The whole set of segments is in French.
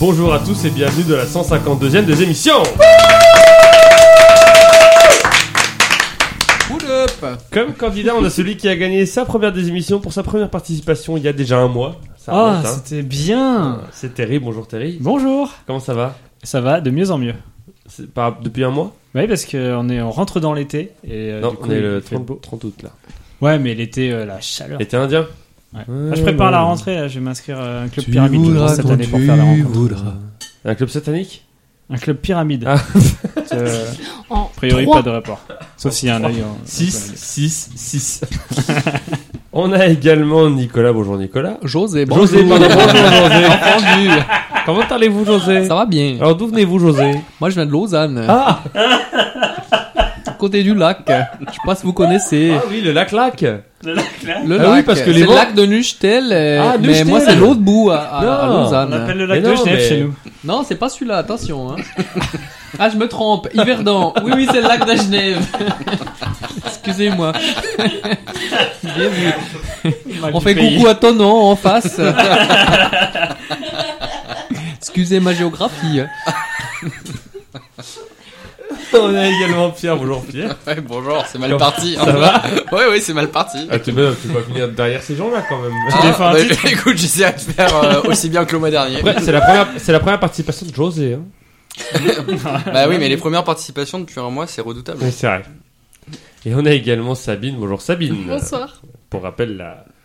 Bonjour à tous et bienvenue de la 152e des émissions. Comme candidat, on a celui qui a gagné sa première des émissions pour sa première participation il y a déjà un mois. Ça remonte, hein. C'était bien. C'est Terry, bonjour Terry. Bonjour. Comment ça va? Ça va de mieux en mieux. C'est pas depuis un mois? Oui, parce qu'on rentre dans l'été. Et, non, du coup, on est le il fait 30 août là. Ouais, mais l'été, la chaleur. Été indien? Ouais. Je prépare la rentrée, là, je vais m'inscrire à un club pyramide cette année pour faire la rencontre. Un club satanique? Un club pyramide. Ah. A priori, 3. pas de rapport. Sauf s'il y a un œil. 6. On a également Nicolas. Bonjour Nicolas. José, bonjour. José, pardon, bonjour José. Entendu. Comment allez-vous José? Ça va bien. Alors d'où venez-vous José? Moi je viens de Lausanne. Ah, Côté du lac. Je sais pas si vous connaissez. ah oui, le lac-lac. Le Ah oui, lac. parce que c'est les le vents- lac de Neuchâtel. Ah, mais Neuchâtel. moi c'est l'autre bout à Non. Lausanne. On appelle le lac Mais de non, Genève mais- chez nous. Non, c'est pas celui-là, attention. Hein. Ah, je me trompe. Yverdon. Oui, c'est le lac de Genève. Excusez-moi. Bien vu. On fait coucou à Tonon en face. Excusez ma géographie. On a également Pierre. Bonjour Pierre. Ouais, bonjour, c'est mal Comment- parti. Ça va? Ouais, c'est mal parti. Ah, tu peux pas finir derrière ces gens-là quand même. Ah, écoute, j'essaie de faire aussi bien que le mois dernier. Après, c'est la première participation de José. Hein. Bah oui, mais les premières participations depuis un mois, c'est redoutable. Oui, c'est vrai. Et on a également Sabine. Bonjour Sabine. Bonsoir. Pour rappel,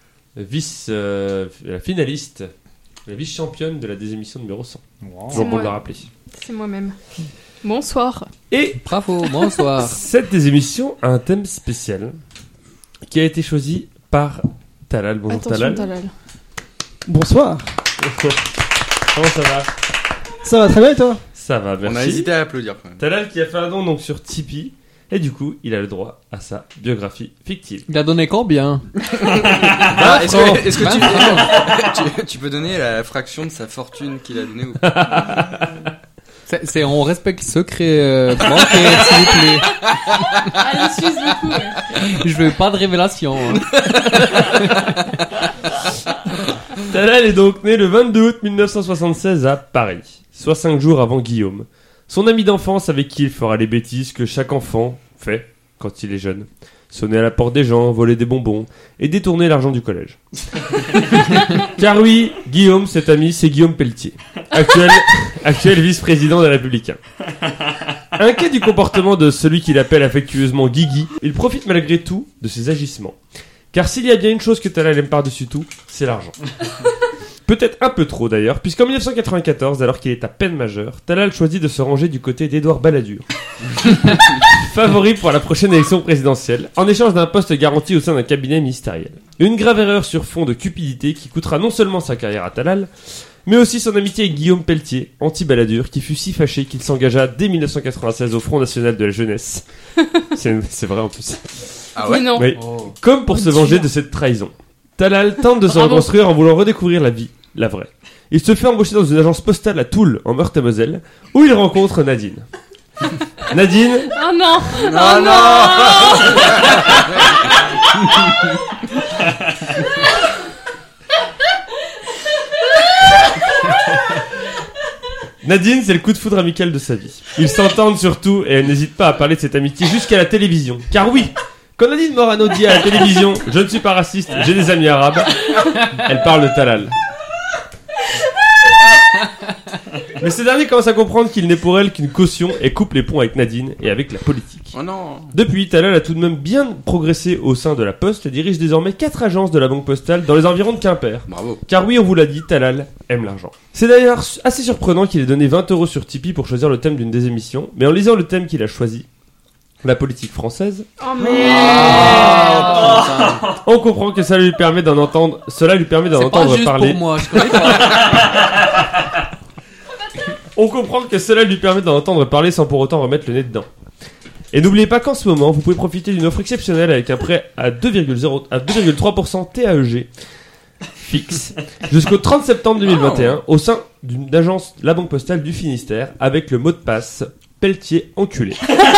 la finaliste, la vice-championne de la désémission numéro 100. Toujours bon moi. de le rappeler. C'est moi-même. Bonsoir. Et Bravo, bonsoir. cette désémission a un thème spécial qui a été choisi par Talal. Bonjour Attention, Talal. Talal. Bonsoir. Comment ça va? Ça va très bien et toi? Ça va, merci. On a hésité à applaudir quand même. Talal qui a fait un don donc sur Tipeee. Et du coup, il a le droit à sa biographie fictive. Il a donné combien? Ah, est-ce que tu peux donner la fraction de sa fortune qu'il a donnée ou pas? On respecte le secret bancaire, s'il vous plaît. Allez, suce beaucoup. Ouais. Je veux pas de révélation. Hein. Talal est donc né le 22 août 1976 à Paris, soit 5 jours avant Guillaume, son ami d'enfance avec qui il fera les bêtises que chaque enfant fait quand il est jeune. Sonner à la porte des gens, voler des bonbons et détourner l'argent du collège. Car oui, Guillaume, cet ami, c'est Guillaume Pelletier, actuel vice-président des Républicains. Inquiet du comportement de celui qu'il appelle affectueusement Guigui, il profite malgré tout de ses agissements. Car s'il y a bien une chose que Talal aime par-dessus tout, c'est l'argent. Peut-être un peu trop d'ailleurs, puisqu'en 1994, alors qu'il est à peine majeur, Talal choisit de se ranger du côté d'Édouard Balladur, favori pour la prochaine élection présidentielle, en échange d'un poste garanti au sein d'un cabinet ministériel. Une grave erreur sur fond de cupidité qui coûtera non seulement sa carrière à Talal, mais aussi son amitié avec Guillaume Pelletier, anti-Balladur, qui fut si fâché qu'il s'engagea dès 1996 au Front National de la Jeunesse. C'est vrai en plus. Ah ouais? Mais non. Oui. Comme pour se venger de cette trahison. Talal tente de se Bravo. reconstruire en voulant redécouvrir la vie, la vraie. Il se fait embaucher dans une agence postale à Toul, en Meurthe-et-Moselle, où il rencontre Nadine. Nadine, Oh non. Non, Nadine, c'est le coup de foudre amical de sa vie. Ils s'entendent surtout et elle n'hésite pas à parler de cette amitié jusqu'à la télévision. Car oui, quand Nadine Morano dit à la télévision « Je ne suis pas raciste, j'ai des amis arabes », elle parle de Talal. Mais ce dernier commence à comprendre qu'il n'est pour elle qu'une caution et coupe les ponts avec Nadine et avec la politique. Oh non. Depuis, Talal a tout de même bien progressé au sein de la Poste et dirige désormais 4 agences de la Banque Postale dans les environs de Quimper. Bravo. Car oui, on vous l'a dit, Talal aime l'argent. C'est d'ailleurs assez surprenant qu'il ait donné 20 € sur Tipeee pour choisir le thème d'une des émissions, mais en lisant le thème qu'il a choisi, la politique française, Oh merde. on comprend que cela lui permet d'en entendre C'est pas juste parler. pour moi, je connais pas. On comprend que cela lui permet d'en entendre parler sans pour autant remettre le nez dedans. Et n'oubliez pas qu'en ce moment, vous pouvez profiter d'une offre exceptionnelle avec un prêt à 2,3% TAEG fixe jusqu'au 30 septembre 2021 au sein d'une agence La Banque Postale du Finistère avec le mot de passe Pelletier enculé.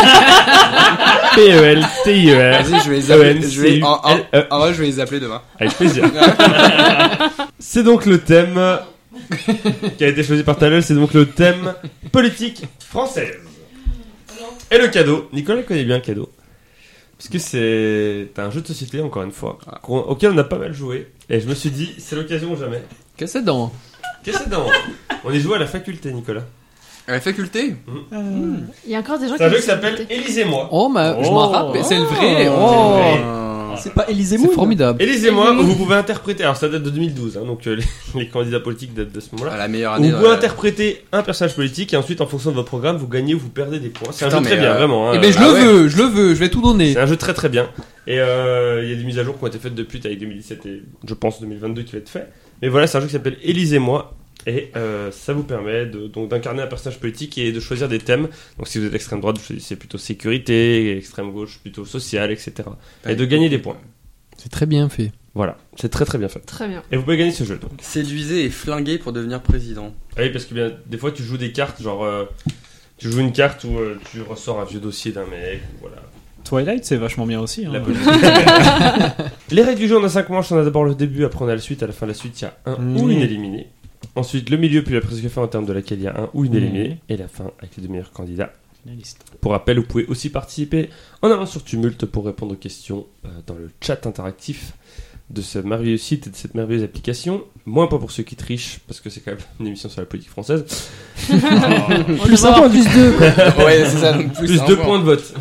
P-E-L-T-I-E-R. Vas-y, je vais les appeler. En vrai, je vais les appeler demain. Avec plaisir. C'est donc le thème qui a été choisi par Talel, c'est donc le thème politique française. Et le cadeau, Nicolas connaît bien le cadeau. Puisque c'est un jeu de société, encore une fois, auquel on a pas mal joué. Et je me suis dit, c'est l'occasion ou jamais. Qu'est-ce que c'est dedans? On y joue à la faculté, Nicolas. À la faculté? Il y a encore des gens C'est un qui jeu qui s'appelle Élisez-moi. Oh, je m'en rappelle, c'est le vrai. C'est pas Élysée C'est Moon. formidable. Élisez-moi, où vous pouvez interpréter. Alors ça date de 2012, hein, donc les candidats politiques datent de ce moment-là. À la meilleure Où année. vous pouvez interpréter un personnage politique et ensuite, en fonction de votre programme, vous gagnez ou vous perdez des points. C'est un Putain, jeu très mais, bien, vraiment. Hein. Eh ben, je le veux, je vais tout donner. C'est un jeu très très bien. Et il y a des mises à jour qui ont été faites depuis avec 2017 et je pense 2022 qui va être fait. Mais voilà, c'est un jeu qui s'appelle Élisez-moi. Et ça vous permet donc d'incarner un personnage politique et de choisir des thèmes. Donc si vous êtes extrême droite, vous choisissez plutôt sécurité, extrême gauche plutôt social, etc. Et de gagner des points. C'est très bien fait. Voilà, c'est très très bien fait. Très bien. Et vous pouvez gagner ce jeu donc. Séduisez et flinguez pour devenir président. Ah oui, parce que bien, des fois tu joues des cartes, genre tu joues une carte où tu ressors un vieux dossier d'un mec, voilà. Twilight, c'est vachement bien aussi. La Hein. politique. Les règles du jeu, on a 5 manches, on a d'abord le début, après on a la suite, à la fin de la suite il y a un ou une éliminée. Ensuite le milieu, puis la presque fin en termes de laquelle il y a un ou une éliminée. Et la fin avec les deux meilleurs candidats. Finaliste. Pour rappel, vous pouvez aussi participer en allant sur Tumult pour répondre aux questions dans le chat interactif de ce merveilleux site et de cette merveilleuse application. Moins pas pour ceux qui trichent, parce que c'est quand même une émission sur la politique française. Plus un point, plus 2. Ouais, c'est ça. Donc Plus 2 points de vote.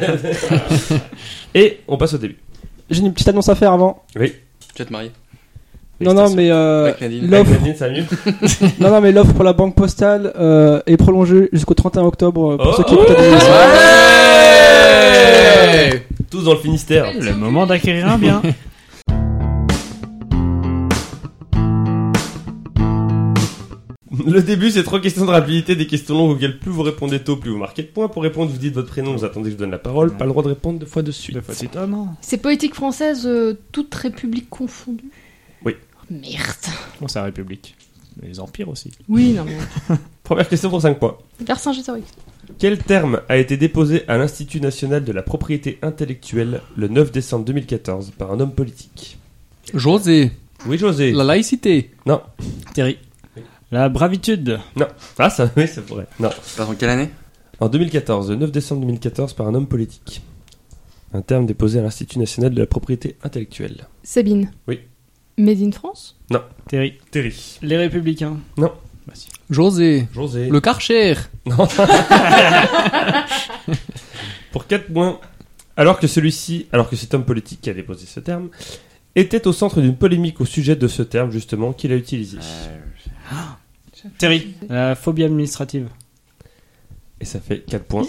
Et on passe au début. J'ai une petite annonce à faire avant. Oui. Tu vas te marier. Non, mais Avec Nadine. l'offre, Nadine, ça va mieux. mais l'offre pour la banque postale est prolongée jusqu'au 31 octobre pour Oh. ceux qui écoutent la vidéo. Ouais. Tous dans le Finistère. Le moment d'acquérir un bien. Le début, c'est 3 questions de rapidité, des questions longues auxquelles plus vous répondez tôt, plus vous marquez de points. Pour répondre, vous dites votre prénom, vous attendez que je donne la parole. Pas le droit de répondre 2 fois de suite. Non. C'est politique française, toute république confondue. Oui. Oh, merde. Bon, c'est la République. Les empires aussi. Oui, non mais. Première question pour 5 points. Vercingétorix. Quel terme a été déposé à l'Institut national de la propriété intellectuelle le 9 décembre 2014 par un homme politique? José, Oui, José. la laïcité. Non. Terry. La bravitude. Non. Ah, ça, oui, c'est vrai. Non. Pardon, quelle année? En 2014, le 9 décembre 2014 par un homme politique. Un terme déposé à l'Institut national de la propriété intellectuelle. Sabine. Oui. Made in France. Terry. Terry. Les Républicains. Non. Bah si. José, José. le Karcher. Non. Pour 4 points. Alors que cet homme politique qui a déposé ce terme était au centre d'une polémique au sujet de ce terme, justement, qu'il a utilisé. Terry. La phobie administrative. Et ça fait 4 points.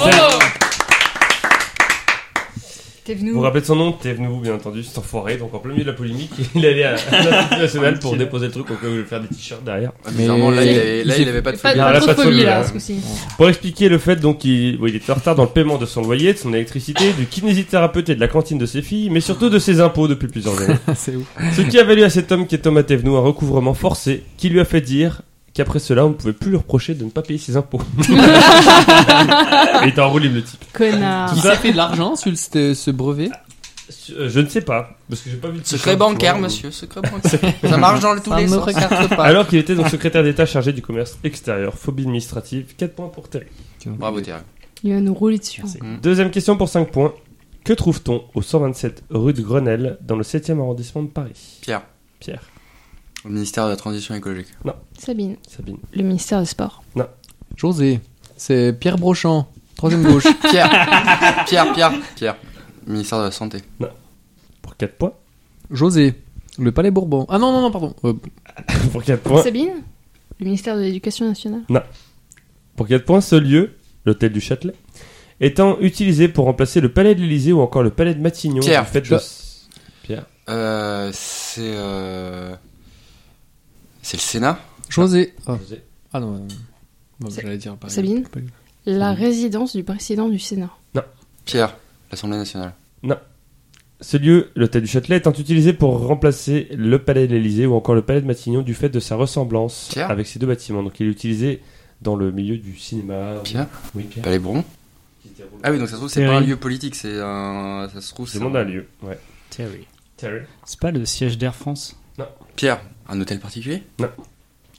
T'es venu. Vous vous rappelez de son nom? Thévenoud, bien entendu, cet enfoiré. Donc en plein milieu de la polémique, il allait à l'Institut national pour déposer le truc au cas où il voulait faire des t-shirts derrière. Bizarrement, là, il avait pas de Pas, phobie. Ah, pas là, trop pas de de phobie phobie, là, là. ce coup-ci. Pour expliquer le fait, donc, il était en retard dans le paiement de son loyer, de son électricité, du kinésithérapeute et de la cantine de ses filles, mais surtout de ses impôts depuis plusieurs années. C'est ouf. Ce qui a valu à cet homme qui est Thomas Thévenoud un recouvrement forcé qui lui a fait dire qu'après cela, on ne pouvait plus lui reprocher de ne pas payer ses impôts. Il était en roue libre, le type. Connard. Qui s'est fait de l'argent sur ce brevet? Je ne sais pas, parce que j'ai pas vu de Secret t-shirt, bancaire, tu vois. monsieur, secret bancaire. Ça marche dans tous Ça les ne sens. regarde pas. Alors qu'il était donc secrétaire d'État chargé du commerce extérieur, phobie administrative, 4 points pour Terry. Bravo, Thierry. Il va nous rouler dessus. Deuxième question pour 5 points. Que trouve-t-on au 127 rue de Grenelle, dans le 7e arrondissement de Paris? Pierre, Pierre. au ministère de la Transition écologique. Sabine. Sabine. Le ministère des Sports. José, c'est Pierre Brochant, troisième gauche. Pierre. Ministère de la Santé. Pour 4 points. José, le Palais Bourbon. Ah non, pardon. Pour 4 points. Sabine. Le ministère de l'Éducation nationale. Pour 4 points, ce lieu, l'hôtel du Châtelet, étant utilisé pour remplacer le palais de l'Élysée ou encore le palais de Matignon. Pierre. Du fait de... Pierre. C'est le Sénat. José. Oh. José. Ah non, C'est- j'allais dire pareil. Sabine. La résidence du président du Sénat. Pierre, l'Assemblée nationale. Ce lieu, l'hôtel du Châtelet, étant utilisé pour remplacer le palais de l'Élysée ou encore le palais de Matignon du fait de sa ressemblance Pierre. avec ces deux bâtiments. Donc il est utilisé dans le milieu du cinéma. Pierre. Oui, Pierre. Palais Bourbon. Qui se déroule- Ah oui, donc ça se trouve, c'est Terry. pas un lieu politique, c'est un. Ça se trouve, C'est le nom d'un lieu. Ouais. Terry. Terry. C'est pas le siège d'Air France? Pierre, un hôtel particulier.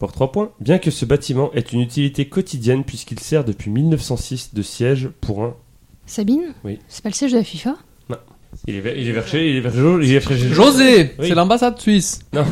Pour 3 points. Bien que ce bâtiment ait une utilité quotidienne puisqu'il sert depuis 1906 de siège pour un... Sabine? Oui. C'est pas le siège de la FIFA? Il est vert jaune. José, Oui. c'est l'ambassade suisse. Non,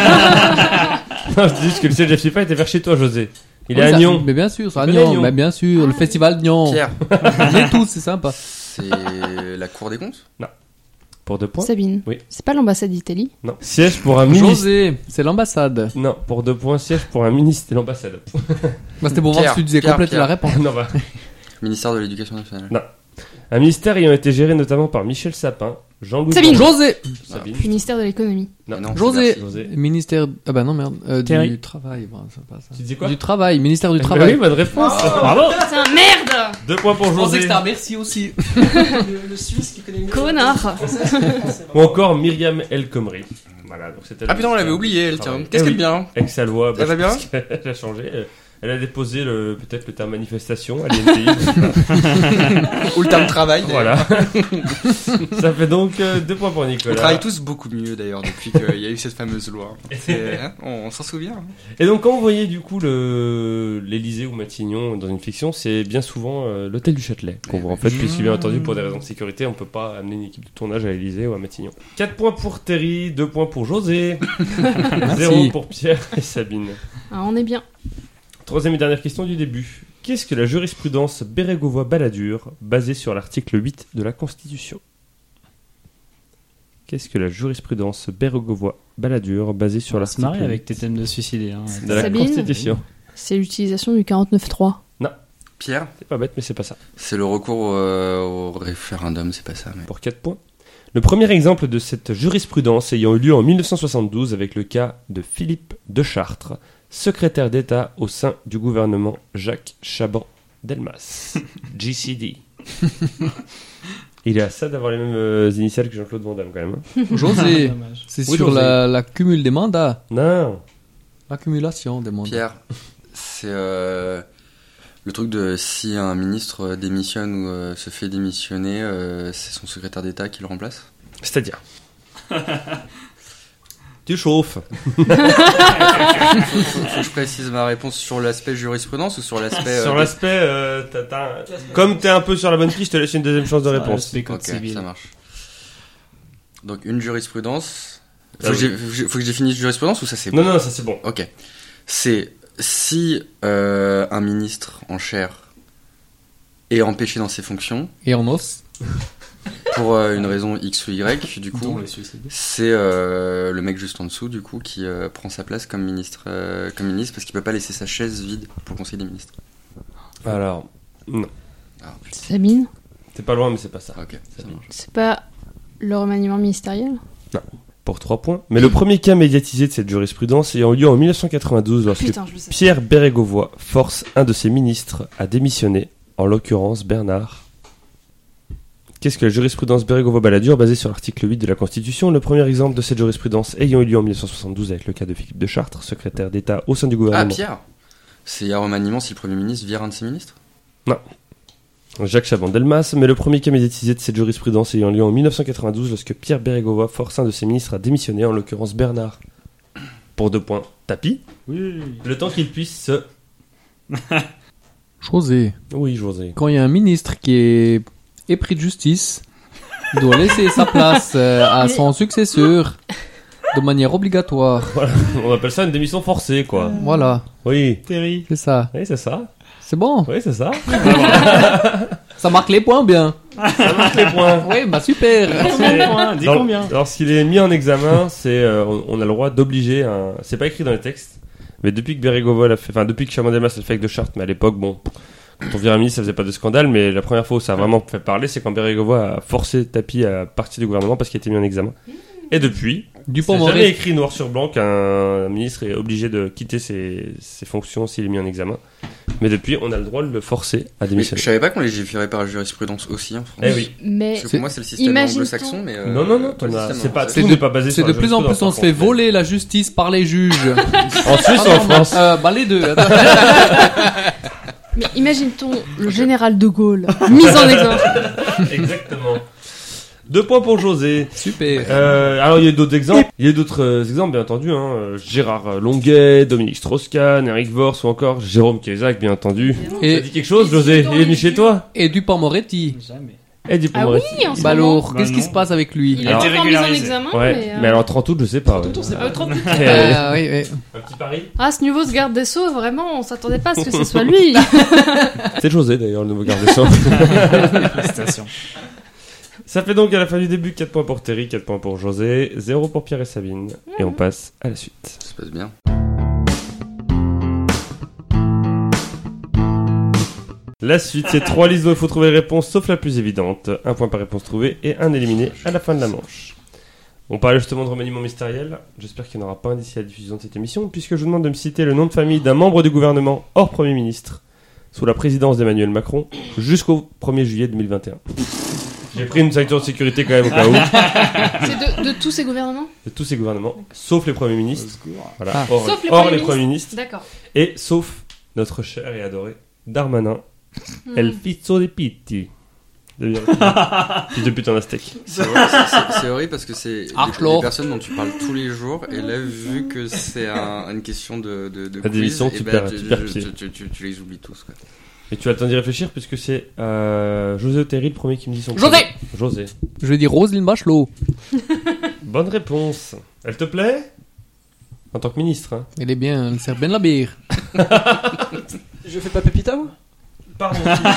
je dis juste que le siège de la FIFA était vers chez toi, José. Il est Oui, à ça- Nyon. Mais bien sûr, c'est à connais Nyon. Nyon Mais bien sûr, le festival de Nyon. Pierre, On est tous, c'est sympa. c'est la Cour des comptes? Pour 2 points. Sabine? Oui. C'est pas l'ambassade d'Italie? Non. Siège pour un ministère. José, c'est l'ambassade. Non, pour 2 points, siège pour un ministère. L'ambassade. Bah, c'était pour voir Pierre, si tu disais Pierre, complète la Pierre. réponse. Non, bah. Ministère de l'Éducation nationale. Non. Un ministère ayant été géré notamment par Michel Sapin, Jean-Louis Sabine. Blanc- José, Sabine. Ministère de l'économie. Non. Non, José, José. ministère. Ah bah non, merde. Terry. Du travail. Bon, c'est pas ça. Tu dis quoi? Du travail, ministère du Eh ben travail. oui, bonne réponse. Bravo. Putain, merde! 2 points pour José. merci aussi. Le Suisse qui connaît mieux. Connard! Ou encore Myriam El Khomri. Voilà, donc c'était Ah putain, on l'avait oublié, elle, tiens. Travail. Qu'est-ce Eh qu'elle oui. bien? Ex-Allois. Elle va bien? Elle a changé. Elle a déposé peut-être le terme manifestation à l'INPI. Ou le terme travail. Voilà. Ça fait donc 2 points pour On Nicolas. travaille tous beaucoup mieux d'ailleurs depuis qu'il y a eu cette fameuse loi. On s'en souvient. Hein. Et donc quand vous voyez du coup l'Élysée ou Matignon dans une fiction, c'est bien souvent l'hôtel du Châtelet qu'on voit en fait, puisque bien entendu pour des raisons de sécurité, on peut pas amener une équipe de tournage à l'Élysée ou à Matignon. 4 points pour Terry, 2 points pour José, 0 pour Pierre et Sabine. Ah, on est bien. Troisième et dernière question du début. Qu'est-ce que la jurisprudence Bérégovoy-Balladur basée sur l'article 8 de la Constitution? Qu'est-ce que la jurisprudence Bérégovoy-Balladur basée sur On va se l'article marrer 8 avec tes thèmes de suicider. Hein. de la Sabine. Constitution? C'est l'utilisation du 49.3. Pierre, C'est pas bête, mais c'est pas ça. c'est le recours au référendum, c'est pas ça. Mais... Pour 4 points. Le premier exemple de cette jurisprudence ayant eu lieu en 1972 avec le cas de Philippe de Chartres, secrétaire d'État au sein du gouvernement Jacques Chaban-Delmas. GCD. Il est à ça d'avoir les mêmes initiales que Jean-Claude Van Damme quand même. Hein. José, Dommage. c'est Oui, sur José. la cumul des mandats. Non. L'accumulation des mandats. Pierre, c'est le truc de si un ministre démissionne ou se fait démissionner, c'est son secrétaire d'État qui le remplace. C'est-à-dire Tu chauffes. Faut que je précise ma réponse sur l'aspect jurisprudence ou sur l'aspect. Sur l'aspect, comme t'es un peu sur la bonne piste, je te laisse une deuxième chance de réponse. Aspect code Ok, civil. ça marche. Donc une jurisprudence. Ah Faut, oui. faut que je définisse jurisprudence ou ça c'est Non, bon? non, ça c'est bon. Ok. C'est si un ministre en chair est empêché dans ses fonctions Et en os. pour une raison X ou Y, du coup, c'est le mec juste en dessous, du coup, qui prend sa place comme ministre parce qu'il peut pas laisser sa chaise vide pour le Conseil des ministres. Alors, non. Ah putain, Sabine? T'es pas loin, mais c'est pas ça. ok, ça marche. C'est pas le remaniement ministériel? Pour 3 points. Mais le premier cas médiatisé de cette jurisprudence ayant eu lieu en 1992 lorsque Putain, je le sais. Pierre Bérégovoy force un de ses ministres à démissionner, en l'occurrence Bernard. Qu'est-ce que la jurisprudence Bérégovoy-Balladur basée sur l'article 8 de la Constitution? Le premier exemple de cette jurisprudence ayant eu lieu en 1972 avec le cas de Philippe de Chartres, secrétaire d'État au sein du Ah, gouvernement. Pierre, c'est un remaniement si le Premier ministre vire un de ses ministres? Jacques Chaban-Delmas, mais le premier cas médiatisé de cette jurisprudence ayant lieu en 1992 lorsque Pierre Bérégovoy force un de ses ministres à démissionner, en l'occurrence Bernard. Pour 2 points. Tapis. Oui. Le temps qu'il puisse se... José, Oui, José. quand il y a un ministre qui est épris de justice, il doit laisser sa place à son successeur de manière obligatoire. On appelle ça une démission forcée, quoi. Voilà, Oui. Terry. c'est ça. Oui, c'est ça. C'est bon. Oui, c'est ça. Ça marque les points bien. Ça marque les points. Oui, bah super. Combien de points? Dis Dans- combien? Lorsqu'il est mis en examen, on a le droit d'obliger un... C'est pas écrit dans les textes, mais depuis que Bérégovoy l'a fait... Enfin, depuis que Chaban-Delmas l'a fait avec de Chartres, mais à l'époque, bon... Quand on vire un ministre, ça faisait pas de scandale, mais la première fois où ça a vraiment fait parler, c'est quand Bérégovoy a forcé Tapi à partir du gouvernement parce qu'il était mis en examen. Et depuis, c'est Dupont-Moretti. jamais écrit noir sur blanc qu'un ministre est obligé de quitter ses fonctions s'il est mis en examen. Mais depuis, on a le droit de le forcer à Mais je démissionner. savais pas qu'on légiférait par jurisprudence aussi en France. Eh oui. Mais Parce que pour moi, c'est le système Imagine-t-on- anglo-saxon, mais. Non, non, non, pas le système c'est pas, français. tout n'est pas basé C'est sur de la plus en plus on jurisprudence, se fait par contre. voler la justice par les juges. En Suisse ou en France? Bah les deux. Mais imagine-t-on le général de Gaulle mis en examen? Exactement. 2 points pour José. Super. Alors il y a d'autres exemples. Il y a d'autres exemples, bien entendu. Gérard Longuet, Dominique Strauss-Kahn, Eric Vors ou encore Jérôme Cahuzac, bien entendu. Et- Ça dit quelque chose, José? Il est venu chez toi? Et Dupond-Moretti. Jamais. Et du Ah oui, en ce Bah moment. alors, qu'est-ce qui non. se passe avec lui? Il Alors- est encore mis en régularisé. examen, Ouais, mais alors 30 août, je sais pas. Ouais. Tout, c'est pas- trop vite. Eh, Oui. un petit pari? Ah, ce nouveau garde des Sceaux, vraiment, on s'attendait pas à ce que ce soit lui. C'est José d'ailleurs, le nouveau garde des Sceaux. Félicitations. Ça fait donc à la fin du début 4 points pour Terry, 4 points pour José, 0 pour Pierre et Sabine. Et on passe à la suite. Ça se passe bien. La suite, c'est 3 listes dont il faut trouver les réponses, sauf la plus évidente. 1 point par réponse trouvée et 1 éliminé à la fin de la manche. On parlait justement de remaniement mystériel. J'espère qu'il n'y en aura pas un d'ici à la diffusion de cette émission, puisque je vous demande de me citer le nom de famille d'un membre du gouvernement hors Premier ministre, sous la présidence d'Emmanuel Macron, jusqu'au 1er juillet 2021. J'ai pris une ceinture de sécurité quand même au cas où, C'est de tous ces gouvernements? de tous ces gouvernements, sauf les premiers ministres. Voilà, Ah. hors, Sauf les hors premiers les premiers ministres. D'accord. Et sauf notre cher et adoré Darmanin, El Fizzo de Pitti. Fils de pute en aztèque. C'est horrible parce que c'est Archlore. des personnes dont tu parles tous les jours. Et là, vu que c'est une question de La démission, quiz, tu et ben, perds- tu perds pied. tu les oublies tous. Quoi. Et tu as le temps d'y réfléchir puisque c'est José Oteri le premier qui me dit son José prénom. José. Je vais dire Roselyne Bachelot. Bonne réponse. Elle te plaît? En tant que ministre, hein. Elle est bien, elle sert bien de la bière. Je fais pas Pépita, moi? Pardon.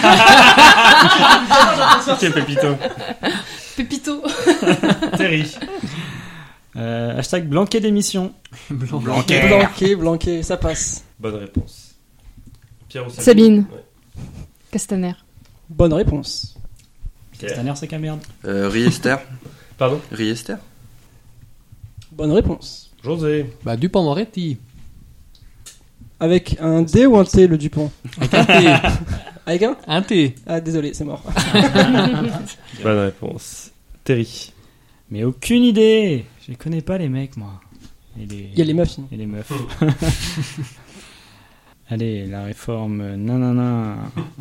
Quel pépito. Pépito. Terry. Hashtag Blanquet d'émission. Blanqué, ça passe. Bonne réponse. Pierre ou Sabine. Ouais. Castaner. Bonne réponse. Pierre. Castaner, c'est qu'à merde. Riester. Pardon. Riester. Bonne réponse. José. Bah, Dupond-Moretti. Avec un D ou un T, le Dupont? Avec un T. Avec un? Un T. Ah, désolé, c'est mort. Bonne réponse. Terry. Mais aucune idée. Je les connais pas les mecs, moi. Il y a les meufs, sinon. Et les meufs. Allez, la réforme, nanana.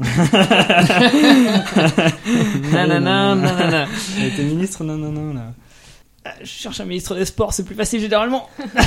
Nanana. Elle était ministre, nanana, là. Ah, je cherche un ministre des Sports, c'est plus facile généralement.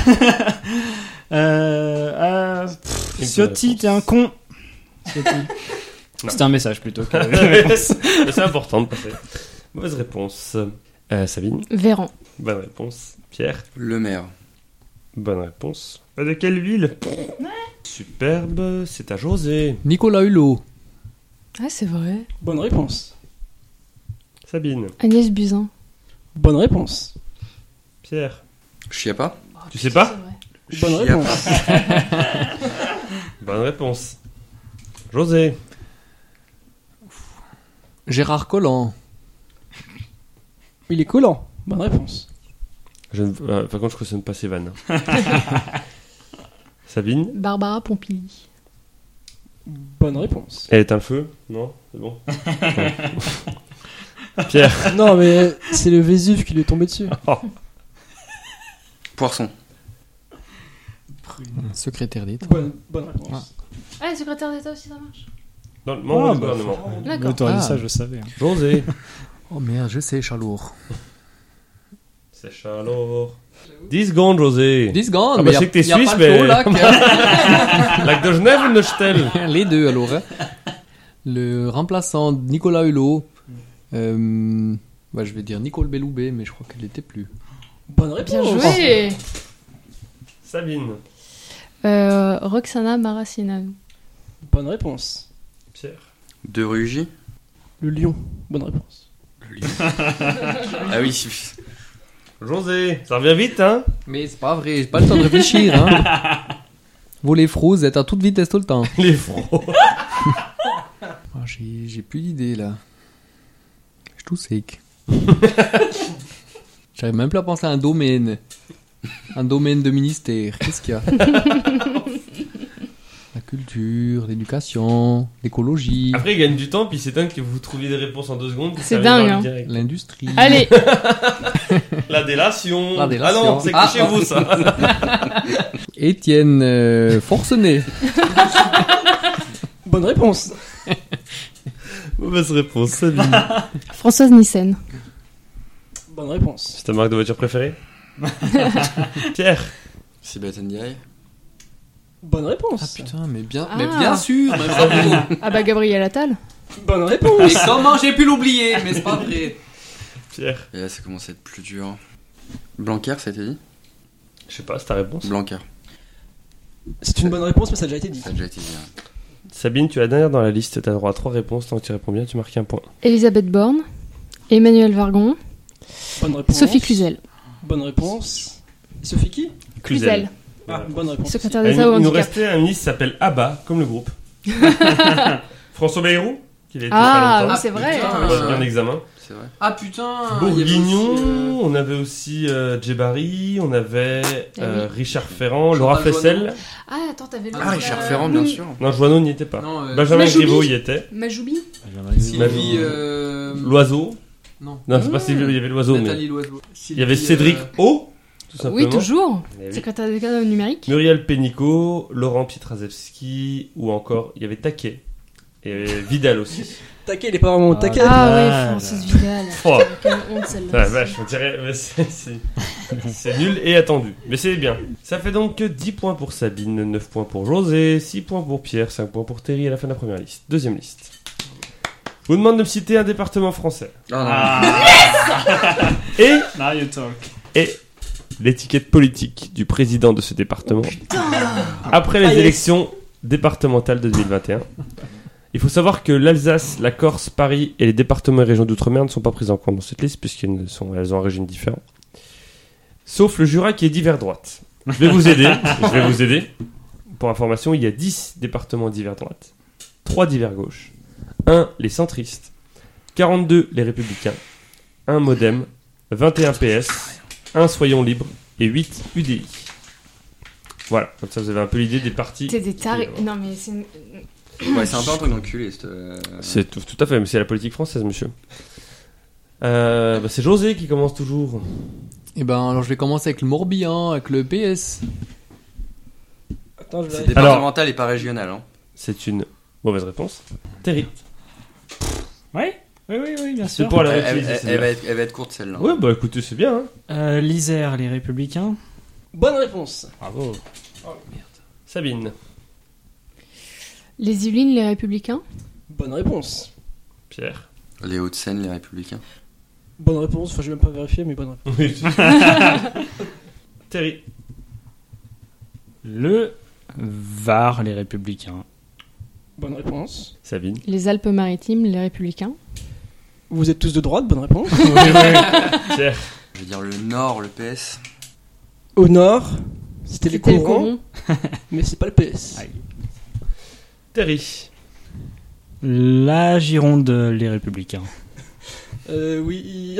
Ciotti, t'es un con. Ciotti. C'était un message plutôt que... C'est important de passer. Mauvaise réponse. Sabine. Véran. Bonne réponse. Pierre. Le maire. Bonne réponse. De quelle ville? Superbe. C'est à José. Nicolas Hulot. Ah, c'est vrai. Bonne réponse. Sabine. Agnès Buzyn. Bonne réponse. Pierre. Chiappa. Tu sais pas? Bonne Chiappa. réponse. Bonne réponse. José. Gérard Collomb. Il est collant. Bonne réponse. Par contre, je cautionne pas ces vannes. Sabine. Barbara Pompili. Bonne réponse. Elle éteint le feu? Non? C'est bon. Pierre. Non, mais c'est le Vésuve qui lui est tombé dessus. Poisson. Secrétaire d'État. Bonne réponse. Ah, le secrétaire d'État aussi, ça marche. Dans le membre Ah, du bah, gouvernement. D'accord. T'aurais dit Ah. ça, je savais. José. Oh merde, je sais, Chalour. C'est Chalor. 10 secondes, José. 10 secondes. Ah, mais bah, y a- c'est que t'es y a suisse, pas de mais- faux, là, Lac de Genève ou Neuchâtel? Les deux alors. Hein. Le remplaçant de Nicolas Hulot. Bah, je vais dire Nicole Belloubet, mais je crois qu'elle n'était plus. Bonne réponse. Bien joué. Sabine. Roxana Maracineanu. Bonne réponse. Pierre. De Rugy. Le lion. Bonne réponse. Ah oui. José. Ça revient vite, hein? Mais c'est pas vrai, j'ai pas le temps de réfléchir. Hein. Vous les fros, vous êtes à toute vitesse tout le temps. Les fros. Ah, j'ai plus d'idées là. Je suis tout sec. J'arrive même plus à penser à un domaine. Un domaine de ministère. Qu'est-ce qu'il y a? La culture, l'éducation, l'écologie, Après, il gagne du temps, puis c'est dingue que vous trouviez des réponses en 2 secondes. que C'est ça arrive dingue, dans le hein. direct. l'industrie. Allez, La délation. La délation. Ah non, c'est que Ah. chez vous, ça. Étienne Forcenet. Bonne réponse. Mauvaise réponse, Sabine. Françoise Nyssen. Bonne réponse. C'est ta marque de voiture préférée? Pierre. Sibeth Ndiaye. Bonne réponse. Ah putain, mais bien Ah. sûr. mais bravo. Ah bah Gabriel Attal. Bonne Mais réponse. comment j'ai pu l'oublier? Mais c'est pas vrai. Pierre. Et là, ça commence à être plus dur. Blanquer, ça a été dit? Je sais pas, c'est ta réponse. Blanquer, C'est une bonne réponse, mais ça a déjà été dit. ça a déjà été dit. Hein. Sabine, tu es la dernière dans la liste. T'as droit à 3 réponses. Tant que tu réponds bien, tu marques un point. Elisabeth Borne. Emmanuel Vargon. Bonne réponse. Sophie Cluzel. Bonne réponse. Sophie qui? Cluzel. Ah, bonne réponse. Secrétaire Il d'État au nous handicap. restait un ministre qui s'appelle Abba, comme le groupe. François Bayrou, qui a été Ah, pas oui, longtemps. c'est vrai. putain. Bien en examen. C'est vrai. Ah putain. Bourguignon, on avait aussi Djebari, on avait Ah oui. Richard Ferrand, Laura Chantal Flessel. Ah, attends, t'avais le. Ah, Richard Ferrand, bien sûr. Non, Joanneau n'y était pas. Non, Benjamin Majoubi. Griveaux y était. Majoubi. Sylvie. L'Oiseau. Non. Non, c'est pas Sylvie, il y avait l'Oiseau, mais. Nathalie Loiseau. Il y avait Cédric O, tout simplement. Oui, toujours. Eh oui. Secrétaire d'État au numérique. Muriel Pénicaud, Laurent Pietraszewski, ou encore, il y avait Taquet. Et Vidal aussi. Taquet, il est pas vraiment taquet. Ah Vidal. ouais, Francis Vidal. Oh, Quelle honte celle-là. la vache, on dirait. Mais c'est nul et attendu. Mais c'est bien. Ça fait donc 10 points pour Sabine, 9 points pour José, 6 points pour Pierre, 5 points pour Terry à la fin de la première liste. Deuxième liste. Je vous demande de me citer un département français. Et, Now you talk. et l'étiquette politique du président de ce département. Après les élections départementales de 2021. Il faut savoir que l'Alsace, la Corse, Paris et les départements et régions d'outre-mer ne sont pas pris en compte dans cette liste puisqu'elles elles ont un régime différent. Sauf le Jura qui est divers droite. Je vais vous aider. Pour information, il y a 10 départements divers droite, 3 divers gauche, 1 les centristes, 42 les républicains, 1 Modem, 21 PS, 1 Soyons libres et 8 UDI. Voilà, comme ça vous avez un peu l'idée des partis. T'es des tarés. Non, mais c'est. Ouais, c'est un peu un truc d'enculé. C'est tout à fait, mais c'est la politique française, monsieur. C'est José qui commence toujours. Et ben alors je vais commencer avec le Morbihan, avec le PS. Attends, je vais C'est départemental et pas régional. Hein. C'est une mauvaise réponse. Terry. Oui, bien C'est sûr. pour la Elle, réutiliser. elle- celle-là. elle va être courte celle-là. Ouais, bah écoutez, c'est bien. Hein. L'Isère, les Républicains. Bonne réponse. Bravo. Sabine. Les Yvelines, les Républicains. Bonne réponse. Pierre. Les Hauts-de-Seine, les Républicains. Bonne réponse. Enfin, je vais même pas vérifier, mais bonne réponse. Oui. Terry. Le Var, les Républicains. Bonne réponse. Sabine. Les Alpes-Maritimes, les Républicains. Vous êtes tous de droite, bonne réponse. Pierre. Je vais dire le Nord, le PS. Au nord, c'était les C'était le corons, Coron. mais c'est pas le PS. Aïe. Terry. La Gironde, les Républicains. Oui.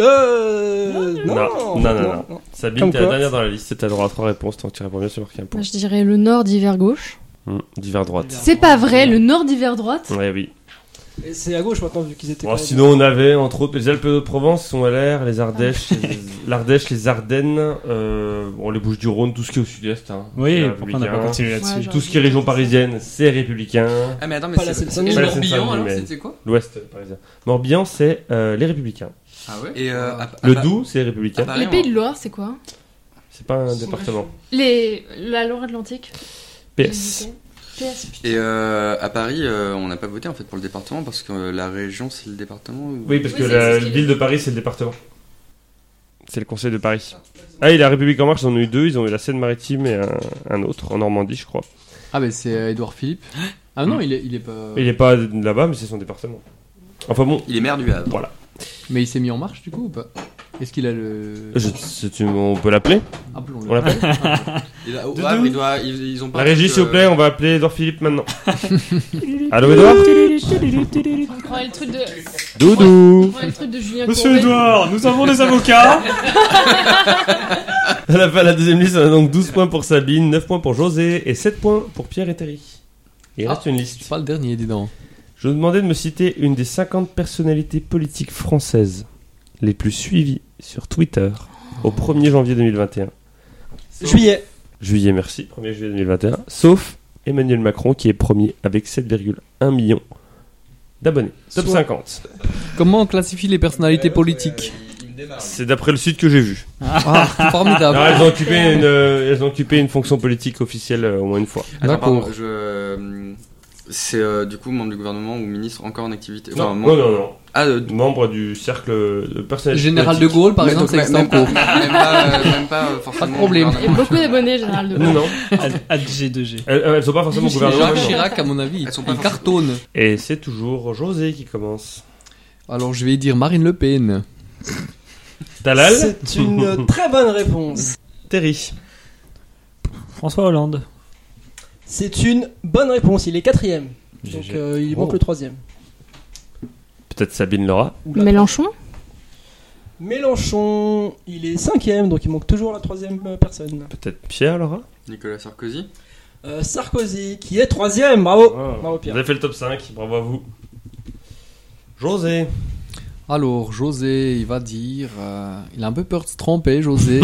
Non. Sabine, Comme t'es la quoi. dernière dans la liste. T'as le droit à 3 réponses. Tant que tu réponds bien, tu marques un point. Moi, je dirais le Nord d'hiver gauche. Divers droite. C'est pas vrai, le Nord d'hiver droite. Ouais, oui. Et c'est à gauche maintenant, vu qu'ils étaient. Bon, quand même- sinon, on avait entre autres les Alpes de Provence sont LR, les Ardèches, l'Ardèche, les Ardennes, les Bouches-du-Rhône, tout ce qui est au sud-est. Hein, Oui, c'est pourquoi on n'a pas républicain. continué Ouais, là-dessus genre- Tout ce qui est région parisienne, c'est républicain. Ah, mais attends, mais Pas la c'est. Seine-Saint-Denis. Et Pas le la Morbihan Seine-Saint-Denis, alors mais- c'était quoi? L'ouest parisien. Morbihan, c'est les républicains. Ah ouais. Et Le Doubs, c'est les républicains. Paris, Les Pays de Loire, c'est quoi? C'est pas un département. La Loire-Atlantique. PS. PS. Et à Paris, on n'a pas voté en fait pour le département parce que la région c'est le département. Oui, parce que Oui, la c'est ce qu'il ville de Paris, c'est le département. C'est le conseil de Paris. Ah, et la République en marche, ils en ont eu 2. Ils ont eu la Seine-Maritime et un autre, en Normandie, je crois. Ah bah c'est Édouard Philippe. Ah non, il est pas. Il est pas là-bas, mais c'est son département. Enfin bon, Il est maire du Havre. voilà. Mais il s'est mis en marche du coup ou pas? Est-ce qu'il a le. On peut l'appeler. Appelons-le. On l'appelle. Au Doudou. Havre, ils ont pas. La régie, s'il vous plaît, on va appeler Edouard Philippe maintenant. Allô, On Edouard prend le truc de. Doudou On prend le truc de Julien Monsieur Courbet. Edouard, nous avons des avocats. À la fin de la deuxième liste, on a donc 12 points pour Sabine, 9 points pour José et 7 points pour Pierre et Terry. Il reste une liste. C'est pas le dernier, dis donc. Je vous demandais de me citer une des 50 personnalités politiques françaises les plus suivies sur Twitter au 1er janvier 2021. Juillet. Juillet, merci. 1er juillet 2021. Sauf Emmanuel Macron qui est premier avec 7,1 millions d'abonnés. Top Soit. 50. Comment on classifie les personnalités politiques? C'est d'après le site que j'ai vu. Ah, formidable. Alors, elles ont occupé une fonction politique officielle au moins une fois. Attends, pardon, D'accord. c'est du coup membre du gouvernement ou ministre encore en activité. Non, Enfin, non. Ah, Membre du cercle de personnalité Général de politique. Gaulle, par mais exemple, donc, ça existe en cours. même pas forcément. Pas de problème. Il y a beaucoup d'abonnés, Général de Gaulle. Non. G2G. Elles sont pas forcément au gouvernement. Jacques non. Chirac, à mon avis, Elles sont pas il forcément- cartonne. Et c'est toujours José qui commence. Alors je vais dire Marine Le Pen. Talal, C'est une très bonne réponse. Terry. François Hollande. C'est une bonne réponse. Il est 4ème. Donc GG. il manque le 3ème. Peut-être Sabine Laura. Mélenchon. Mélenchon, il est 5ème, donc il manque toujours la 3ème personne. Peut-être Pierre Laura. Nicolas Sarkozy. Sarkozy, qui est 3ème. Bravo. Bravo Vous Pierre. avez fait le top 5, bravo à vous. José. Alors José, il va dire... il a un peu peur de se tromper, José.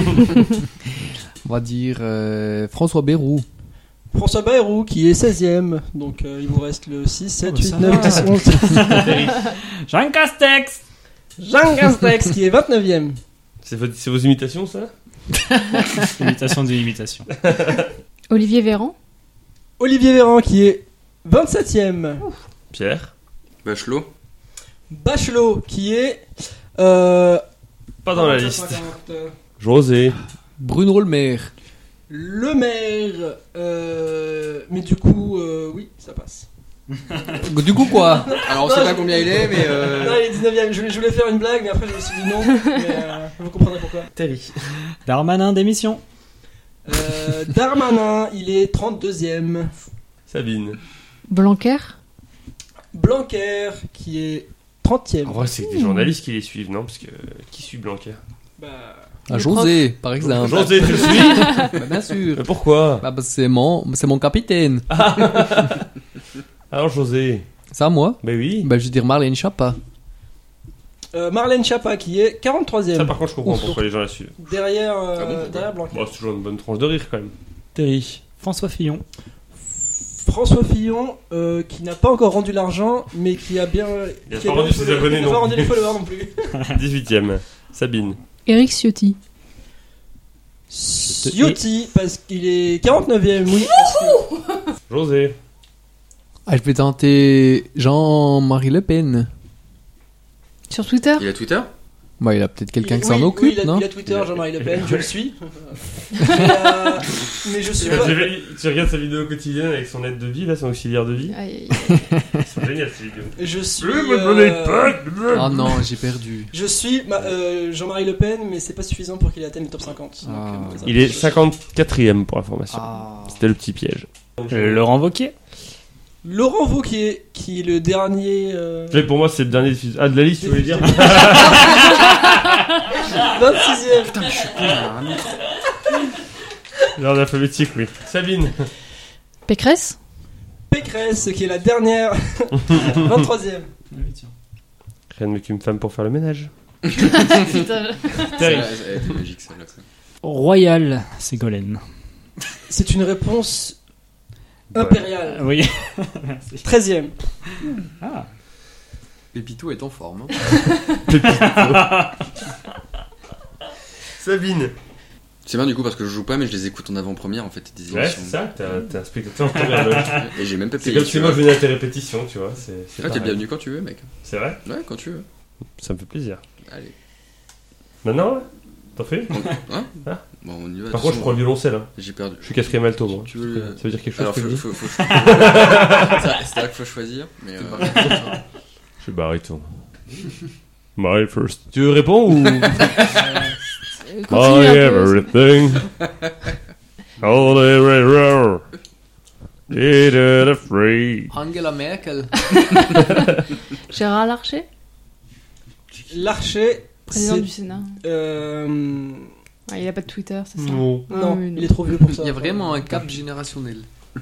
On va dire François Bayrou. François Bayrou, qui est 16ème. Donc il vous reste le 6, 7, Oh, 8, ça 9, va. 10, 11. Jean Castex. Jean Castex, qui est 29ème. C'est vos imitations, ça? Imitation de l'imitation. Olivier Véran. Olivier Véran, qui est 27ème. Pierre. Bachelot. Bachelot, qui est... Pas dans la liste. José. Bruno Le Maire. Le maire, mais du coup, oui, ça passe. Du coup quoi? Alors on sait pas combien il est, mais. Non, il est 19ème. Je voulais faire une blague, mais après je me suis dit non. Mais vous comprendrez pourquoi. Terry. Darmanin démission. Darmanin, il est 32ème. Sabine. Blanquer. Blanquer, qui est 30ème. En vrai, c'est des journalistes qui les suivent, non? Parce que qui suit Blanquer? Bah, Ah, José, par exemple. José, tu le suis? Bah, bien sûr. Mais pourquoi? Bah, c'est mon capitaine. Alors José. C'est à moi. Ben oui. Bah, je vais dire Marlène Schiappa. Marlène Schiappa, qui est 43ème. Ça, par contre, je comprends pourquoi les gens la suivent. Derrière, bon, derrière Blanquer. Bon, c'est toujours une bonne tranche de rire quand même. Terry. François Fillon. François Fillon, qui n'a pas encore rendu l'argent, mais qui a bien. Il a qui pas rendu ses abonnés, Il n'a non pas rendu les followers non plus. 18ème. Sabine. Éric Ciotti. Ciotti, parce qu'il est 49ème, oui. Parce que- José. Ah, je vais tenter Jean-Marie Le Pen. Sur Twitter. Il a Twitter. Bah, il a peut-être quelqu'un qui Oui, s'en occupe, oui, non? il a Twitter, Jean-Marie Le Pen, je le suis. Mais je suis pas. Tu regardes sa vidéo quotidienne avec son aide de vie, là, son auxiliaire de vie. Aïe, aïe, aïe. Ils sont géniales ces vidéos. Je suis. Ah non, j'ai perdu. Je suis Jean-Marie Le Pen, mais c'est pas suffisant pour qu'il atteigne le top 50. Donc, Ah. Il est 54ème pour information. Ah. C'était le petit piège. Laurent Wauquiez. Laurent Wauquiez, qui est le dernier. Mais pour moi, c'est le dernier de la liste, tu voulais dire? 26ème. L'ordre alphabétique, oui. Sabine. Pécresse. Pécresse, qui est la dernière. 23ème. Rien de mieux qu'une femme pour faire le ménage. Putain. Terry. Elle était magique celle-là. Royal Ségolène. C'est une réponse impériale. Oui. 13ème. Ah. Pépito est en forme. Hein. Sabine. C'est bien du coup parce que je joue pas, mais je les écoute en avant-première en fait des Ouais, émissions. c'est ça, t'es un spectateur en temps réel. Et j'ai même pas C'est payé. comme tu si moi vois. je venais à tes répétitions, tu vois. C'est Ah, t'es pareil. bienvenu quand tu veux, mec. C'est vrai? Ouais, quand tu veux. Ça me fait plaisir. Allez. Maintenant, là t'en fais? Hein Ah. Bon, on y va. Par contre, je prends le violoncelle. Hein. J'ai perdu. Je suis 4ème alto, moi. Tu veux le- Ça veut dire quelque chose Alors, que je dis faut... C'est-à-dire qu'il faut choisir, mais. Je suis baryton. My first. Tu veux répondre ou? Continue My un peu. everything. All the way round. It ain't free. Angela Merkel. Gérard Larcher. Larcher. Président c'est- du Sénat. Ouais, il a pas de Twitter, c'est ça? Non. Non, oui, non. il est trop vieux pour ça. Il y a vraiment un cap générationnel.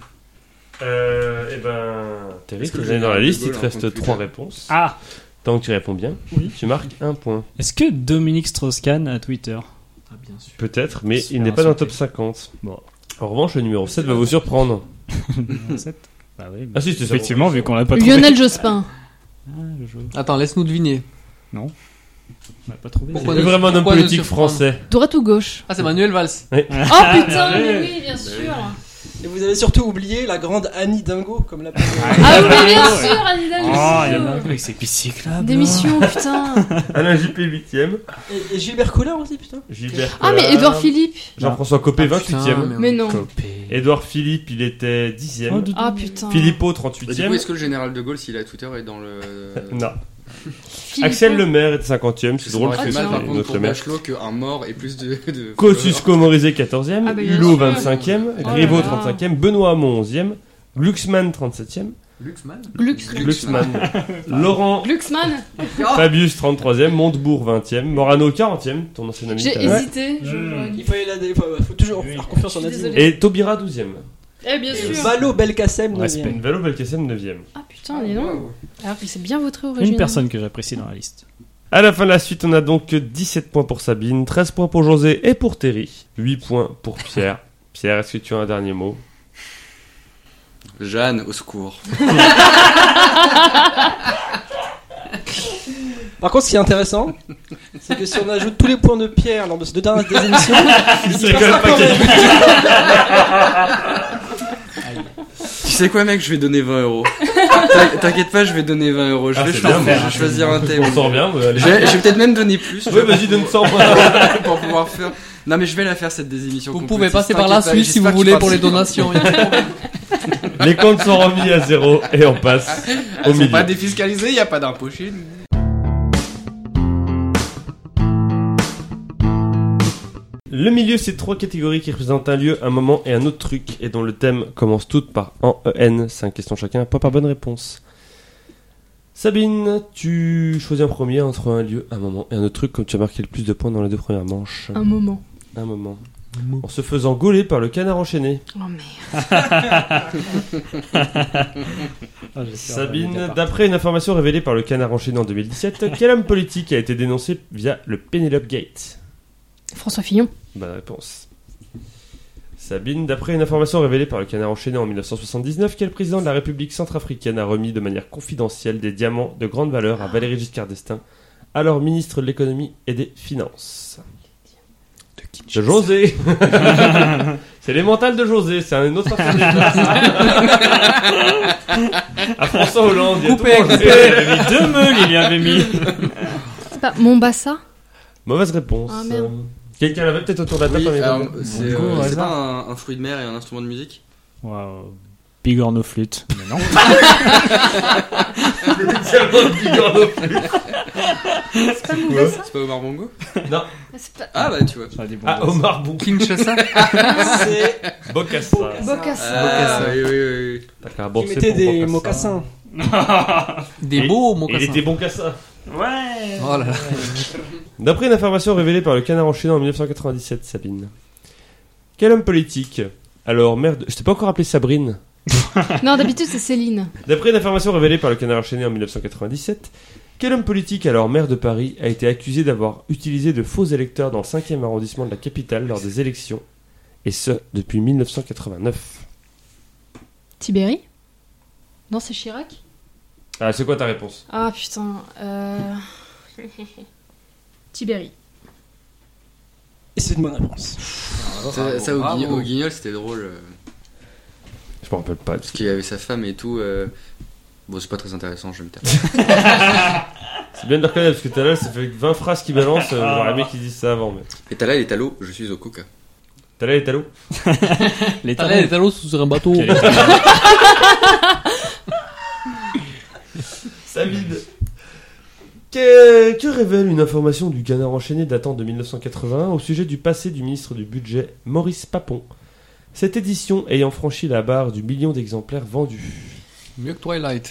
Eh ben. Terry, Est-ce que tu le es dans la général de liste, il Gaulle te reste rencontre 3 Twitter réponses. Ah. Tant que tu réponds bien, tu marques 1 point. Est-ce que Dominique Strauss-Kahn a Twitter? Ah, bien sûr. Peut-être, mais Super il n'est pas dans le insulté. top 50. Bon. En revanche, le numéro 7 va vous surprendre. 7. Bah oui. Ah si, c'était ça. Effectivement, vu qu'on l'a pas trouvé. Lionel Jospin. Ah, le jeu. Attends, laisse-nous deviner. On n'a pas trouvé. Pourquoi C'est ne- vraiment un homme pourquoi ne politique surprendre français. Droite ou gauche? Ah, c'est Manuel Valls. Oh putain, mais oui, bien sûr. Et vous avez surtout oublié la grande Annie Dingo, comme l'appelle. Ah oui, mais bien sûr, Anne Hidalgo. Oh, il y en a un avec ses pistes cyclables. Démission, putain. Alain Juppé 8ème. Et Gilbert Collin aussi, putain. Gilbert Ah, mais Collin. Edouard Philippe. Jean-François Copé 28ème. Mais non. Édouard Philippe, il était 10ème. Ah putain. Philippot Bah, du coup, 38ème. est-ce que le général de Gaulle, s'il a Twitter, est dans le. Non. Philippe. Axel Lemaire était 50ème. C'est Ça drôle m'aurait que fait mal tiens. par c'est contre notre pour maire. Bachelot qu'un mort et plus de. Kosciusko Morizet 14ème. Ah bah, bien Hulot sûr. 25ème. Oh là Griveaux là. 35ème. Benoît Hamon 11ème. Glucksmann 37ème. Luxman Glucksmann. Laurent Glucksmann. Fabius 33ème. Montebourg 20ème. Morano 40ème. Ton ancien ami. J'ai tout à l'heure. hésité. Il fallait faut toujours faire confiance en Je suis Nadine. désolée. Et Taubira 12ème. Eh bien sûr. Valo Belkacem, Respect. 9e. Valo Belkacem 9ème. Ah putain, dis donc. Alors que c'est bien votre origine. Une personne que j'apprécie dans la liste. À la fin de la suite, on a donc 17 points pour Sabine, 13 points pour José et pour Terry, 8 points pour Pierre. Pierre, est-ce que tu as un dernier mot? Jeanne, au secours. Par contre, ce qui est intéressant, c'est que si on ajoute tous les points de Pierre lors de ces deux dernières des émissions, Il il serait passe quand même pas pas quand gagné. Tu sais quoi, mec, je vais donner 20 euros. T'inquiète pas, je vais donner 20 euros. Je Ah, vais c'est choisir, bien, je vais choisir un thème. On s'en revient, allez. Je vais peut-être même donner plus. Ouais, vas-y, donne 100 points. Pour pouvoir faire. Non, mais je vais la faire cette désémission. Vous complète. pouvez passer par la T'inquiète pas, Suisse si vous j'espère que voulez tu pour les participes. donations. Les comptes sont remis à 0 et on passe au Elles sont milieu. pas défiscalisées, y a pas d'impôt chez nous. Le milieu, c'est 3 catégories qui représentent un lieu, un moment et un autre truc, et dont le thème commence toutes par en EN. 5 questions chacun, pas par bonne réponse. Sabine, tu choisis un premier entre un lieu, un moment et un autre truc, comme tu as marqué le plus de points dans les 2 premières manches. Un moment. Un moment. En se faisant gauler par le canard enchaîné. Oh merde. Sabine, d'après une information révélée par le canard enchaîné en 2017, quel homme politique a été dénoncé via le Penelope Gate? François Fillon. Bonne réponse. Sabine, d'après une information révélée par le canard enchaîné en 1979, quel président de la République centrafricaine a remis de manière confidentielle des diamants de grande valeur à Valéry Giscard d'Estaing, alors ministre de l'économie et des finances? De José. C'est les mentales de José, c'est un autre affaire déjà. À François Hollande, il y a tout Coupé, mangé. coupé. Il avait mis 2 meules, il y avait mis. C'est pas Mombasa. Mauvaise réponse. Ah, merde. Quelqu'un l'avait peut-être autour de la table. Oui, mais alors, non. c'est Go, au c'est hasard. pas un fruit de mer et un instrument de musique. Waouh. Bigorneau flûte. Mais non. C'est pas Mombasa. C'est pas Omar Bongo? Non. C'est pas Ah bah tu vois. Ça a des bons Ah, gosses. Omar Bou. Kinshasa. c'est Bocassa. Bocassa. Ah oui, oui, oui. T'as qu'à qui bosser mettait pour des Bocassa. mocassins. Des Et- beaux Il mocassins. était bon cassa. Ouais. Oh là là. D'après une information révélée par le canard enchaîné en 1997, Sabine. Quel homme politique, alors maire de... Je t'ai pas encore appelé Sabrine. Non, d'habitude c'est Céline. D'après une information révélée par le canard enchaîné en 1997, quel homme politique, alors maire de Paris, a été accusé d'avoir utilisé de faux électeurs dans le 5e arrondissement de la capitale lors des élections, et ce, depuis 1989? Tibéri. Non, c'est Chirac. Ah, c'est quoi ta réponse? Ah putain. Tibéri. Et c'est une bonne réponse. Ça au Guignol c'était drôle. Je me rappelle pas. Parce qu'il y avait sa femme et tout. Bon, c'est pas très intéressant, je vais me taire. C'est bien de le reconnaître, parce que tout à l'heure, ça fait 20 phrases qui balancent, j'aurais aimé qu'ils disent ça avant, mais... Et t'as là, il est à l'eau, je suis au coca. T'as là les talos? Les Allez, les talos sur un bateau. Sabine. Que révèle une information du canard enchaîné datant de 1981 au sujet du passé du ministre du Budget, Maurice Papon? Cette édition ayant franchi la barre du million d'exemplaires vendus. Mieux que Twilight.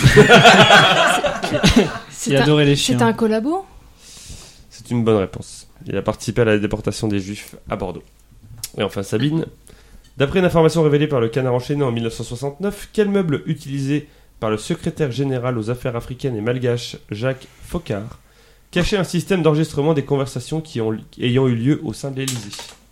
Il adorait les chiens. C'est un collabo. C'est une bonne réponse. Il a participé à la déportation des Juifs à Bordeaux. Et enfin Sabine. D'après une information révélée par le canard enchaîné en 1969, quel meuble utilisé par le secrétaire général aux affaires africaines et malgaches, Jacques Faucard, cachait un système d'enregistrement des conversations ayant eu lieu au sein de l'Élysée?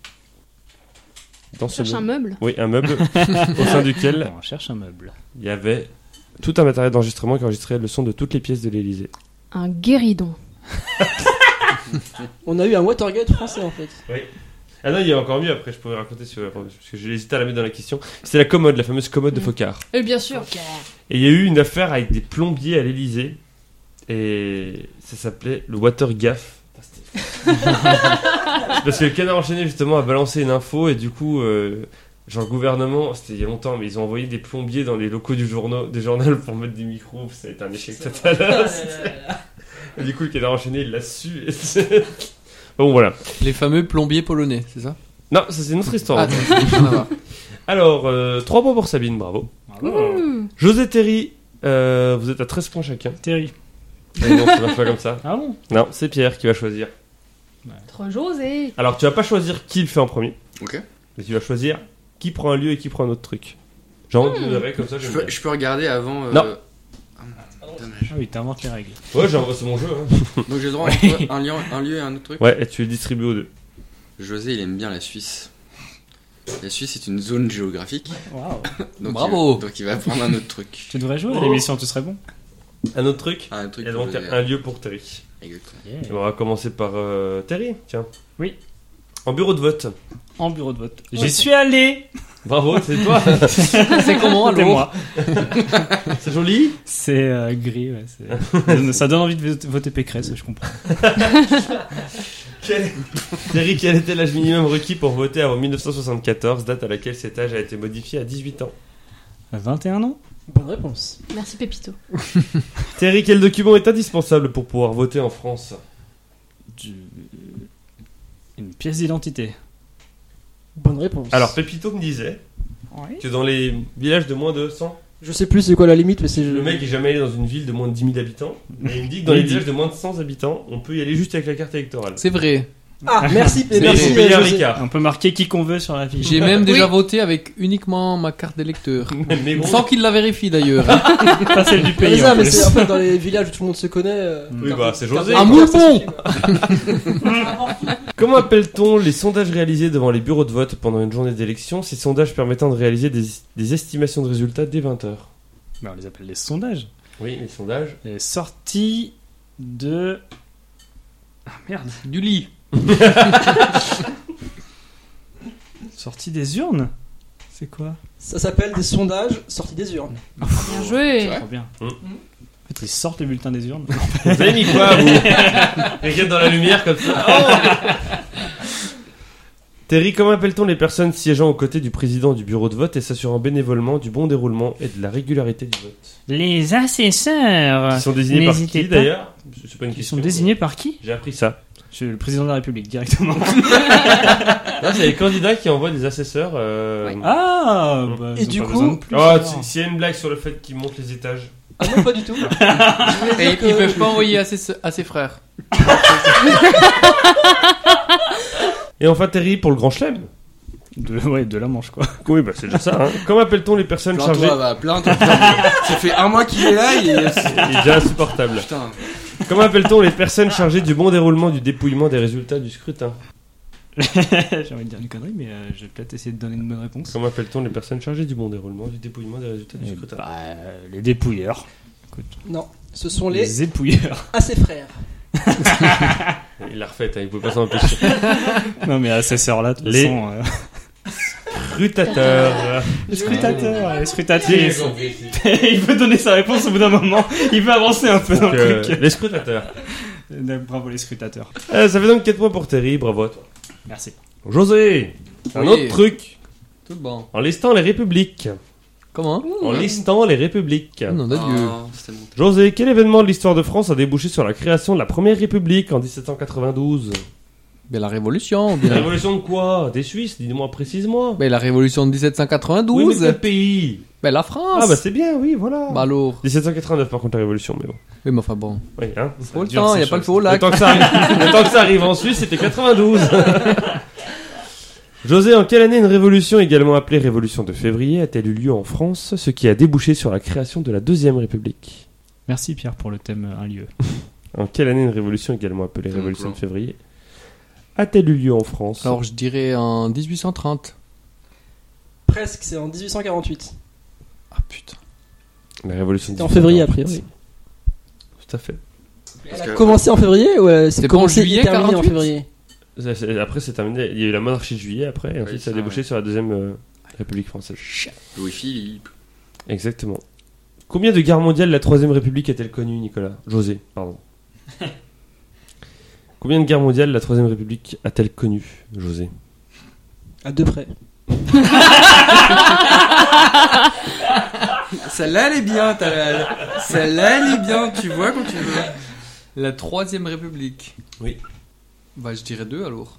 Dans On cherche un meuble. Oui, un meuble au sein duquel On cherche un meuble. il y avait tout un matériel d'enregistrement qui enregistrait le son de toutes les pièces de l'Élysée. Un guéridon. On a eu un Watergate français en fait. Ah non, il y a encore mieux après, je pourrais raconter parce que j'ai hésité à la mettre dans la question. C'est la commode, la fameuse commode de Focard. Et bien sûr. Et il y a eu une affaire avec des plombiers à l'Elysée. Et ça s'appelait le Watergaff. Parce que le Canard enchaîné justement a balancé une info et du coup, genre le gouvernement, c'était il y a longtemps, mais ils ont envoyé des plombiers dans les locaux du journal pour mettre des micros. Ça a été un échec total. Et du coup, le Canard enchaîné, il l'a su. Bon, voilà. Les fameux plombiers polonais, c'est ça? Non, ça c'est une autre histoire. Ah, rien à voir. Alors, 3 points pour Sabine, bravo. José Terry, vous êtes à 13 points chacun. Terry. Mais non, ça marche pas comme ça. Ah bon? Non, c'est Pierre qui va choisir. Trop José. Alors, tu vas pas choisir qui le fait en premier, Ok. mais tu vas choisir qui prend un lieu et qui prend un autre truc. Genre, tu verrais comme ça. Je peux regarder avant. Non. Dommage. Ah oui, t'inventes les règles. Ouais, c'est mon jeu. Hein. Donc j'ai le droit à un lieu et un autre truc. Ouais, et tu les distribues aux deux. José, il aime bien la Suisse. La Suisse est une zone géographique. Waouh. Donc Bravo. donc il va prendre un autre truc. Tu devrais jouer à l'émission, tu serais bon. Un autre truc. Un truc Il y a pour donc José. un lieu pour Terry. Exactement. Et on va commencer par Terry, tiens. Oui. En bureau de vote. En bureau de vote. J'y suis allé. Bravo, c'est toi. C'est comment C'était alors? moi. C'est joli. C'est gris, ouais. Ça donne envie de voter Pécresse, je comprends. Terry, quel était l'âge minimum requis pour voter avant 1974, date à laquelle cet âge a été modifié à 18 ans? 21 ans? Bonne réponse. Merci Pépito. Terry, quel document est indispensable pour pouvoir voter en France? Une pièce d'identité. Bonne réponse. Alors, Pépito me disait que dans les villages de moins de 100, Je sais plus c'est quoi la limite, mais c'est. le mec est jamais allé dans une ville de moins de 10 000 habitants. Mais il me dit que dans les villages de moins de 100 habitants, on peut y aller juste avec la carte électorale. C'est vrai. Ah, merci, Mais il merci. faut payer un José. écart. On peut marquer qui qu'on veut sur la fiche. J'ai même déjà voté avec uniquement ma carte d'électeur. Mais bon, Sans qu'il la vérifie d'ailleurs. Pas celle du Mais pays. ça, en mais plus. c'est en fait dans les villages où tout le monde se connaît. oui, bah, c'est José. Un moulpon. Comment appelle-t-on les sondages réalisés devant les bureaux de vote pendant une journée d'élection, ces sondages permettant de réaliser des estimations de résultats dès 20h? Bah, on les appelle les sondages. Oui, les sondages. Les sorties de. Ah merde. Du lit. Sortie des urnes. C'est quoi? Ça s'appelle des sondages sortis des urnes. Bien joué. Trop bien. Mm. En fait, ils sortent le bulletin des urnes. Vous avez mis quoi, vous? Regarde dans la lumière comme ça. Oh Terry, comment appelle-t-on les personnes siégeant aux côtés du président du bureau de vote et s'assurant bénévolement du bon déroulement et de la régularité du vote? Les assesseurs. Ils sont désignés par N'hésitez qui pas. d'ailleurs? C'est pas une Ils question. sont désignés par qui? J'ai appris ça. C'est le président de la République, directement. Là, c'est les candidats qui envoient des assesseurs. Ah bah, Et ils ont du pas coup- besoin de plus, Oh, alors. s'il y a une blague sur le fait qu'ils montent les étages. Ah non, pas du tout. Et ils peuvent pas envoyer à ses frères. Et enfin, Terry, pour le grand chelem. De la Manche, quoi. Oui, bah c'est déjà ça. Hein. Comment appelle-t-on les personnes chargées? Plains-toi, va, plains-toi. Ça fait un mois qu'il est là et. Il est déjà insupportable. Putain. Comment appelle-t-on les personnes chargées du bon déroulement du dépouillement des résultats du scrutin? J'ai envie de dire une connerie, mais je vais peut-être essayer de donner une bonne réponse. Comment appelle-t-on les personnes chargées du bon déroulement du dépouillement des résultats du scrutin? Bah, les dépouilleurs. Non, ce sont les Les épouilleurs. à ses frères. Il l'a refait, hein, il pouvait pas s'en empêcher. Non, mais à ces sœurs-là, de toute Les- façon. Scrutateurs. Les scrutateurs, les scrutatrices. Il veut donner sa réponse au bout d'un moment. Il veut avancer un peu dans le truc. Les scrutateurs. Bravo, les scrutateurs. Ça fait donc 4 points pour Terry, bravo à toi. Merci. José, un Oui. autre truc. Tout bon. En listant les républiques. Comment? En listant les républiques. Nom de Dieu. Oh, c'était mon José, quel événement de l'histoire de France a débouché sur la création de la première république en 1792? Ben la révolution. La Bien. révolution de quoi? Des Suisses, dis-moi, précise-moi. Ben la révolution de Oui, mais 1792. quel pays? Ben la France. Ah bah c'est bien, oui, voilà. Bah alors. 1789 par contre la révolution, mais bon. Oui, mais enfin bon. Oui, hein. Faut le dur, temps, ces y a pas le choses. feu au Le lac. temps que ça arrive, le temps que ça arrive en Suisse, c'était 92. José, en quelle année une révolution, également appelée révolution de février, a-t-elle eu lieu en France, ce qui a débouché sur la création de la Deuxième République? Merci Pierre pour le thème un lieu. En quelle année une révolution, également appelée Mmh, révolution plan. de février, a-t-elle eu lieu en France? Alors je dirais en 1830. Presque, c'est en 1848. Ah putain. La révolution de C'était en février, a 1848. priori. Tout à fait. Elle a commencé en février ou c'est C'était pas en commencé juillet, et terminé en 48? février? Après, c'est terminé. Il y a eu la monarchie de juillet après, et ensuite ça a ça, débouché sur la deuxième République française. Louis-Philippe. Exactement. Combien de guerres mondiales la Troisième République a-t-elle connue, Nicolas? José, pardon. Combien de guerres mondiales la Troisième République a-t-elle connue, José? À deux près. Celle-là, elle est bien, celle-là, elle est bien, tu vois quand tu veux. La Troisième République. Oui. Bah, je dirais 2 alors.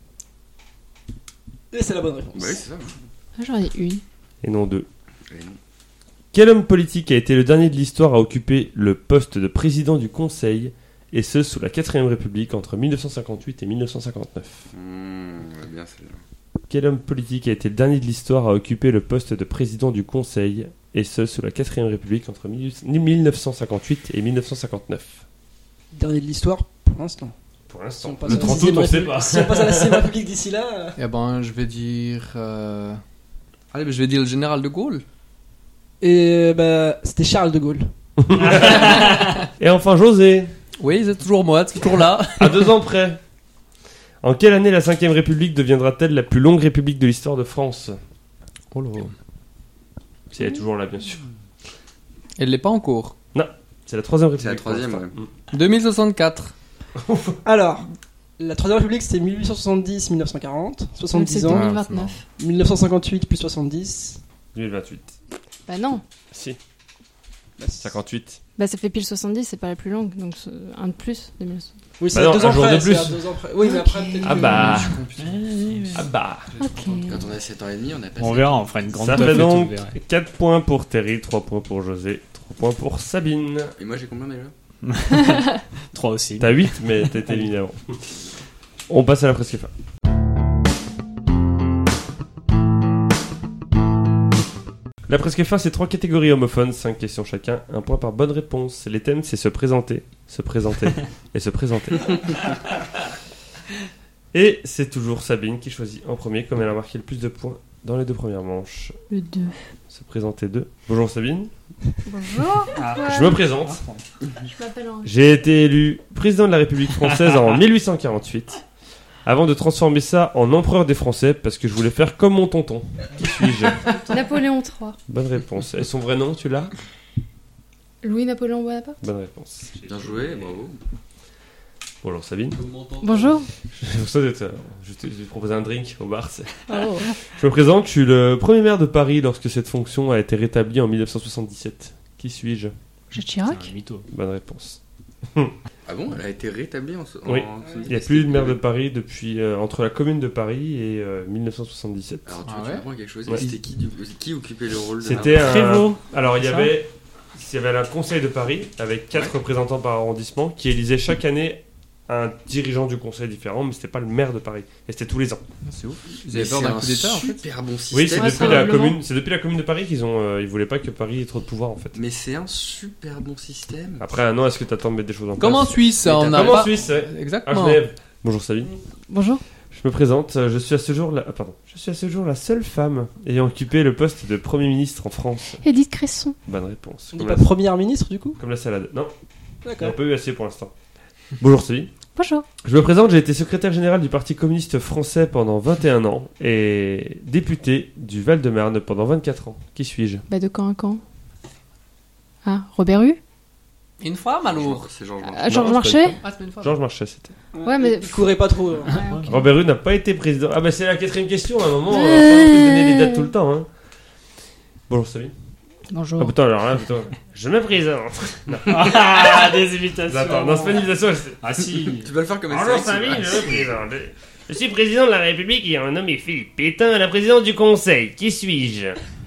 Et c'est la bonne réponse. Bah oui, c'est ça. Ah, j'en ai une. Et non deux. Et non. Quel homme politique a été le dernier de l'histoire à occuper le poste de président du Conseil, et ce sous la 4ème République entre 1958 et 1959? Ouais, bien celle-là. Quel homme politique a été le dernier de l'histoire à occuper le poste de président du Conseil, et ce sous la 4ème République entre 1958 et 1959? Dernier de l'histoire pour l'instant. Pour Si l'instant. on passe Le à la 30 août, on sixième sait République- pas. Si on passe à la 6ème République d'ici là. Eh ben, je vais dire. Allez, ben, je vais dire le général de Gaulle. Et bah, c'était Charles de Gaulle. Et enfin, José, Oui, c'est toujours moi, c'est toujours là. à 2 ans près. En quelle année la 5ème République deviendra-t-elle la plus longue république de l'histoire de France? Oh là. Si elle est toujours là, bien sûr. Elle l'est pas encore. C'est la 3ème République. C'est la pour 3ème, l'instant. ouais. 2064. Alors, la Troisième République c'était 1870-1940, 70 C'est ans. 2029. 1958 plus 70. 2028. Bah non. Si, Bah, 58. Bah ça fait pile 70, c'est pas la plus longue. Donc c'est un de plus. 2060. Oui, c'est Bah à non, 2 ans un jour près. de plus. c'est à 2 ans près. Oui, mais après peut-être. Ah que- bah. Ah bah. Ok. Quand on a 7 ans et demi, on a passé. On verra, on fera une grande Ça teuf fait et donc tout, vous verrez. 4 points pour Terry, 3 points pour José, 3 points pour Sabine. Et moi, j'ai combien déjà? 3 aussi. T'as 8, mais t'étais éliminé avant. On passe à la presque fin. La presque fin, c'est 3 catégories homophones, 5 questions chacun, 1 point par bonne réponse. Les thèmes, c'est se présenter et se présenter. Et c'est toujours Sabine qui choisit en premier, comme elle a marqué le plus de points dans les 2 premières manches. Le 2. Se présenter 2. Bonjour Sabine, Bonjour. je me présente. Je m'appelle Henri. J'ai été élu président de la République française en 1848, avant de transformer ça en empereur des Français, parce que je voulais faire comme mon tonton. Qui suis-je? Napoléon III. Bonne réponse. Et son vrai nom, tu l'as? Louis-Napoléon Bonaparte. Bonne réponse. Bien joué, bravo. Bonjour Sabine. Bonjour. Je te propose un drink au bar. Oh. Je me présente, je suis le premier maire de Paris lorsque cette fonction a été rétablie en 1977. Qui suis-je? Jacques C'est Chirac. un mytho. Bonne réponse. Ah bon, elle a été rétablie en. Oui. Il n'y a plus de maire de Paris depuis entre la commune de Paris et 1977. Alors tu Ah ouais m'apprends quelque chose. Ouais. C'était qui occupait le rôle de C'était un... Prévost. Alors il y Ça avait un conseil de Paris avec 4 représentants par arrondissement qui élisait chaque année un dirigeant du conseil différent, mais c'était pas le maire de Paris. Et c'était tous les ans. C'est ouf. Ils Mais avaient peur c'est d'un un coup d'état en fait. super bon système. Oui, c'est Ouais, depuis la probablement. commune. C'est depuis la commune de Paris qu'ils ont. Ils voulaient pas que Paris ait trop de pouvoir en fait. Mais c'est un super bon système. Après un an, est-ce que t'attends de mettre des choses en place? Comme en Suisse, Mais on t'as n'a Comme en pas. Suisse, ouais. À Exactement. Genève. Bonjour Sabine. Bonjour. Je me présente. Je suis à ce jour la seule femme ayant occupé le poste de Premier ministre en France. Edith Cresson. Bonne réponse. On dit Comme pas première ministre du coup? la salade. Non, il n'y D'accord. a pas eu assez pour l'instant. Bonjour Sabine. Bonjour. Je me présente, j'ai été secrétaire général du Parti communiste français pendant 21 ans et député du Val-de-Marne pendant 24 ans. Qui suis-je? Bah de quand à quand? Ah, Robert Hue. Une femme alors. C'est Georges Marchais. Ah, Georges Non, Marchais. Ah, c'est une femme. Georges Marchais, c'était. Ouais, mais- Il courait pas trop. Ouais, ok. Robert Hue n'a pas été président. Ah bah c'est la 4ème question, à un moment, on va pas plus donner les dates tout le temps. Hein. Bonjour Sabine. Bonjour. Ah putain, alors là, putain. Je me présente. Ah, des imitations. Attends, non, c'est pas une invitation. Ah si. Tu vas le faire comme Bonjour ça. Sabine, je me présente. Je suis président de la République et un nommé Philippe Pétain à la présidence du Conseil. Qui suis-je?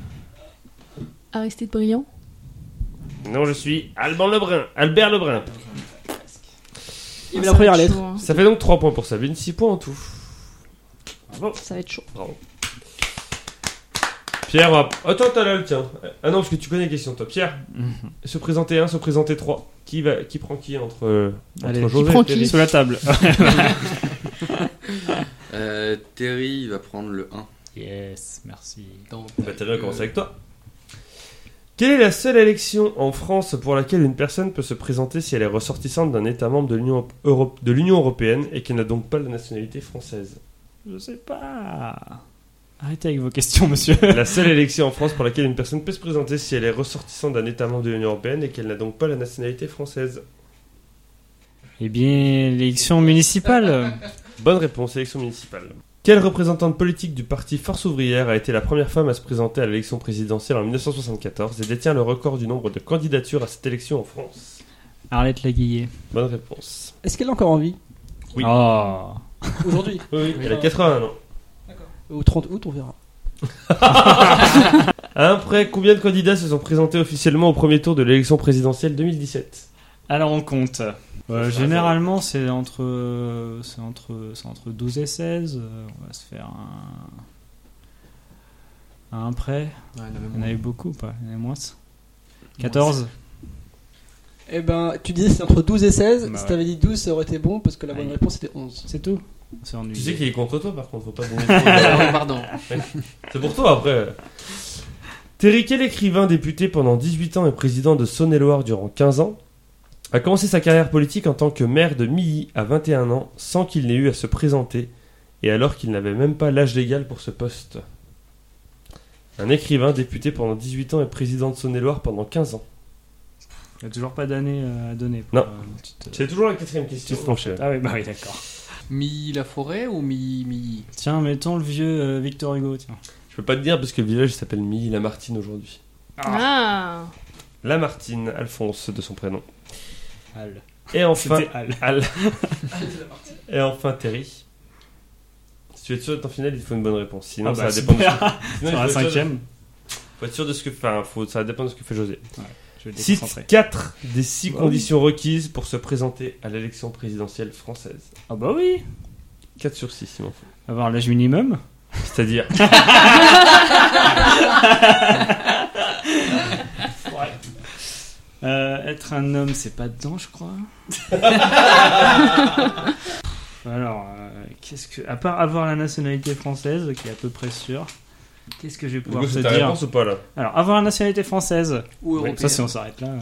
Aristide Briand. Non, je suis Albert Lebrun. Il y avait la première lettre. Chaud, hein. Ça fait donc 3 points pour Sabine, 6 points en tout. Bravo. Ça va être chaud. Bravo. Pierre, va... Attends, t'as là le tien. Ah non, parce que tu connais les questions, toi. Pierre, se présenter 1, se présenter 3. Qui prend qui entre Allez, José qui prend et Thierry? qui Sous la table. Terry va prendre le 1. Yes, merci. Bah, Thierry, on commence avec toi. Quelle est la seule élection en France pour laquelle une personne peut se présenter si elle est ressortissante d'un État membre de l'Union européenne et qu'elle n'a donc pas la nationalité française? Je sais pas. Arrêtez avec vos questions, monsieur. La seule élection en France pour laquelle une personne peut se présenter si elle est ressortissante d'un État membre de l'Union européenne et qu'elle n'a donc pas la nationalité française. Eh bien, l'élection municipale. Bonne réponse, élection municipale. Quelle représentante politique du parti Force ouvrière a été la première femme à se présenter à l'élection présidentielle en 1974 et détient le record du nombre de candidatures à cette élection en France? Arlette Laguillet. Bonne réponse. Est-ce qu'elle est encore en vie Oui. Oh. aujourd'hui? Oui, elle a 81 ans. Au 30 août, on verra. Après, combien de candidats se sont présentés officiellement au premier tour de l'élection présidentielle 2017? Alors on compte. Généralement c'est entre 12 et 16. On va se faire un prêt. Ouais, Il y en avait beaucoup ou pas? Il y en avait moins. 14. Eh ben, tu disais c'est entre 12 et 16. Bah Si ouais. t'avais dit 12, ça aurait été bon parce que la bonne Aïe. réponse était 11. C'est tout. C'est ennuyeux. Tu sais qu'il est contre toi par contre, faut pas donner Pardon. C'est pour toi après. Terry, quel écrivain député pendant 18 ans et président de Saône-et-Loire durant 15 ans, a commencé sa carrière politique en tant que maire de Milly à 21 ans sans qu'il n'ait eu à se présenter et alors qu'il n'avait même pas l'âge légal pour ce poste? Un écrivain député pendant 18 ans et président de Saône-et-Loire pendant 15 ans. Il n'y a toujours pas d'année à donner. Non. une petite, C'est toujours la quatrième question. petite fourchette. Ah oui, bah oui, d'accord. Mi-la-forêt ou mi... Tiens, mettons le vieux Victor Hugo, tiens. Je peux pas te dire parce que le village s'appelle Milly-la-Martine aujourd'hui. Ah. Lamartine, Alphonse de son prénom. Al. Et enfin, C'était Al. Al. Et enfin, Terry. Si tu es sûr d'être en finale, il faut une bonne réponse. Sinon, Ah bah, ça va dépendre de super. ce que... Sinon, Sur la il faut être sûr de- cinquième. faut être sûr de ce que... Enfin, ça va dépendre de ce que fait José. Je vais Cite déconcentrer. 4 des 6 Bah conditions requises pour se présenter à l'élection présidentielle française. Ah bah oui. 4 sur 6, il m'en faut. Avoir l'âge minimum. C'est-à-dire... Être un homme, c'est pas dedans, je crois. Alors, qu'est-ce que... À part avoir la nationalité française, qui est à peu près sûre, qu'est-ce que je vais Du pouvoir coup, te c'est ta dire? réponse ou pas, là? Alors, avoir la nationalité française. Ou européenne. Ça, si on s'arrête là.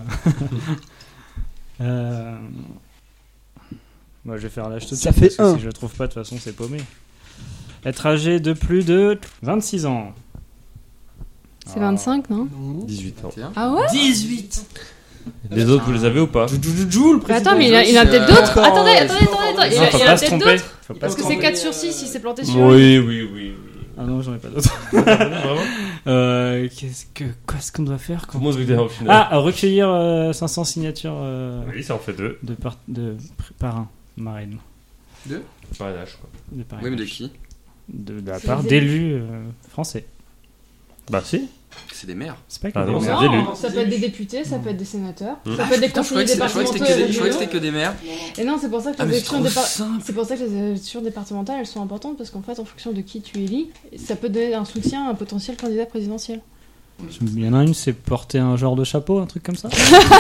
Moi, je vais faire l'âge tout de Ça suite, fait parce que un. si je le trouve pas, de toute façon, c'est paumé. Être âgé de plus de 26 ans. C'est 25, non? 18 ans. Ah ouais? 18. Les autres, vous les avez ou pas? Mais attends, mais il y en a peut-être d'autres. Encore, Attendez, ouais, attendez, c'est attendez, encore- attendez. Non, faut Il y en pas a se peut-être tromper. d'autres. Faut pas Parce se que tromper. c'est 4 sur 6 si c'est planté sur lui. Oui. Ah non, j'en ai pas d'autres. Vraiment? Qu'est-ce qu'on doit faire Tout quand... le monde veut dire au final. Ah, recueillir 500 signatures Oui, ça en fait 2. de parrain, marraine. Parrainage, quoi. De parrain. Oui, mais de qui? De la C'est part des d'élus français. Bah si. C'est des maires. C'est pas Ah que non, des c'est maires. des élus. Non, ça peut être des députés, ça peut être des sénateurs, Mm. ça peut être des Putain, je croyais conseillers que c'était- je départementaux. croyais que et c'était régionaux. que des maires. Et non, c'est pour ça que Ah, les mais élections c'est trop simple. c'est pour ça que les élections départementales elles sont importantes parce qu'en fait en fonction de qui tu élis, ça peut donner un soutien à un potentiel candidat présidentiel. Il y en a une, c'est porter un genre de chapeau, un truc comme ça.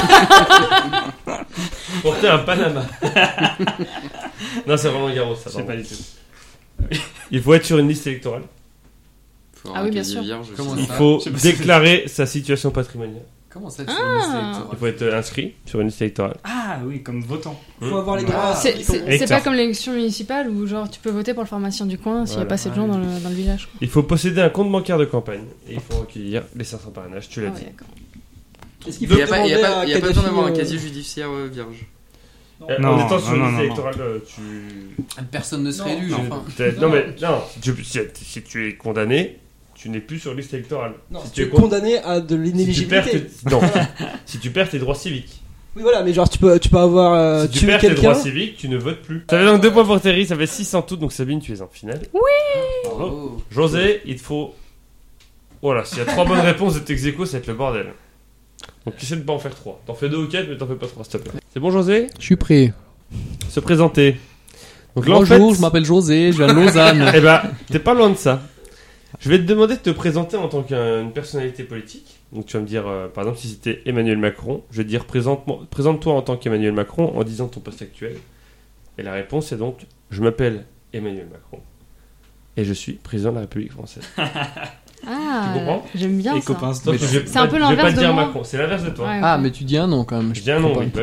Porter un Panama. Non, c'est vraiment Garros, ça. Je sais pardon. pas du tout. Il faut être sur une liste électorale. Faut avoir Ah oui, un bien casier sûr. vierge aussi. Comment Il ça faut Je sais pas si déclarer sa situation patrimoniale. Comment ça, tu fais une liste Ah. électorale Il faut être inscrit sur une liste électorale. Ah oui, comme votant. Faut avoir les Ah, droits. C'est Hector. pas comme l'élection municipale où genre tu peux voter pour le pharmacien du coin s'il n'y a Voilà. pas assez de gens dans le village. quoi. Il faut posséder un compte bancaire de campagne. Et il faut recueillir les 500 parrainages, tu l'as Ah dit. ouais, d'accord. Est-ce qu'il Il faut n'y a pas demander à besoin Kadhafi, d'avoir un casier judiciaire vierge. Non, En étant sur non, une non, liste non. électorale, tu... Personne ne serait élu, Non, enfin. non, mais non, si tu es condamné, tu n'es plus sur liste électorale. Non, Si tu es con- condamné à de si tu perds l'inéligibilité. tes... Non, si tu perds tes droits civiques. Oui, voilà, mais genre tu peux avoir Si tu tué perds tes quelqu'un. droits civiques, tu ne votes plus. Ça fait donc 2 points pour Terry, ça fait 6 en tout, donc Sabine, tu es en finale. Oh. José, il te faut... Voilà, s'il y a 3 bonnes réponses de tes échos, ça va être le bordel. Donc essaie de pas en faire 3. T'en fais 2 ou 4, mais t'en fais pas 3, s'il te plaît. C'est bon, José? Je suis prêt. Se présenter. Donc là, en Bonjour, fait... je m'appelle José, je viens de Lausanne. Eh ben, t'es pas loin de ça. Je vais te demander de te présenter en tant qu'une personnalité politique. Donc tu vas me dire, par exemple, si c'était Emmanuel Macron, je vais te dire présente-toi en tant qu'Emmanuel Macron en disant ton poste actuel. Et la réponse est donc, je m'appelle Emmanuel Macron et je suis président de la République française. Ah, Ah, Tu comprends? j'aime bien Les ça. copains stop. Donc, je vais C'est pas- un peu Je vais pas l'inverse te de dire moi. Macron, c'est l'inverse de toi. Ouais, Ah, ok. mais tu dis un nom quand même. Je dis un nom, comprends oui,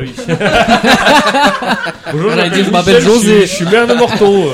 pas. bah oui. Bonjour, J'allais dire, je Michel, m'appelle José. Je suis maire de Morteau.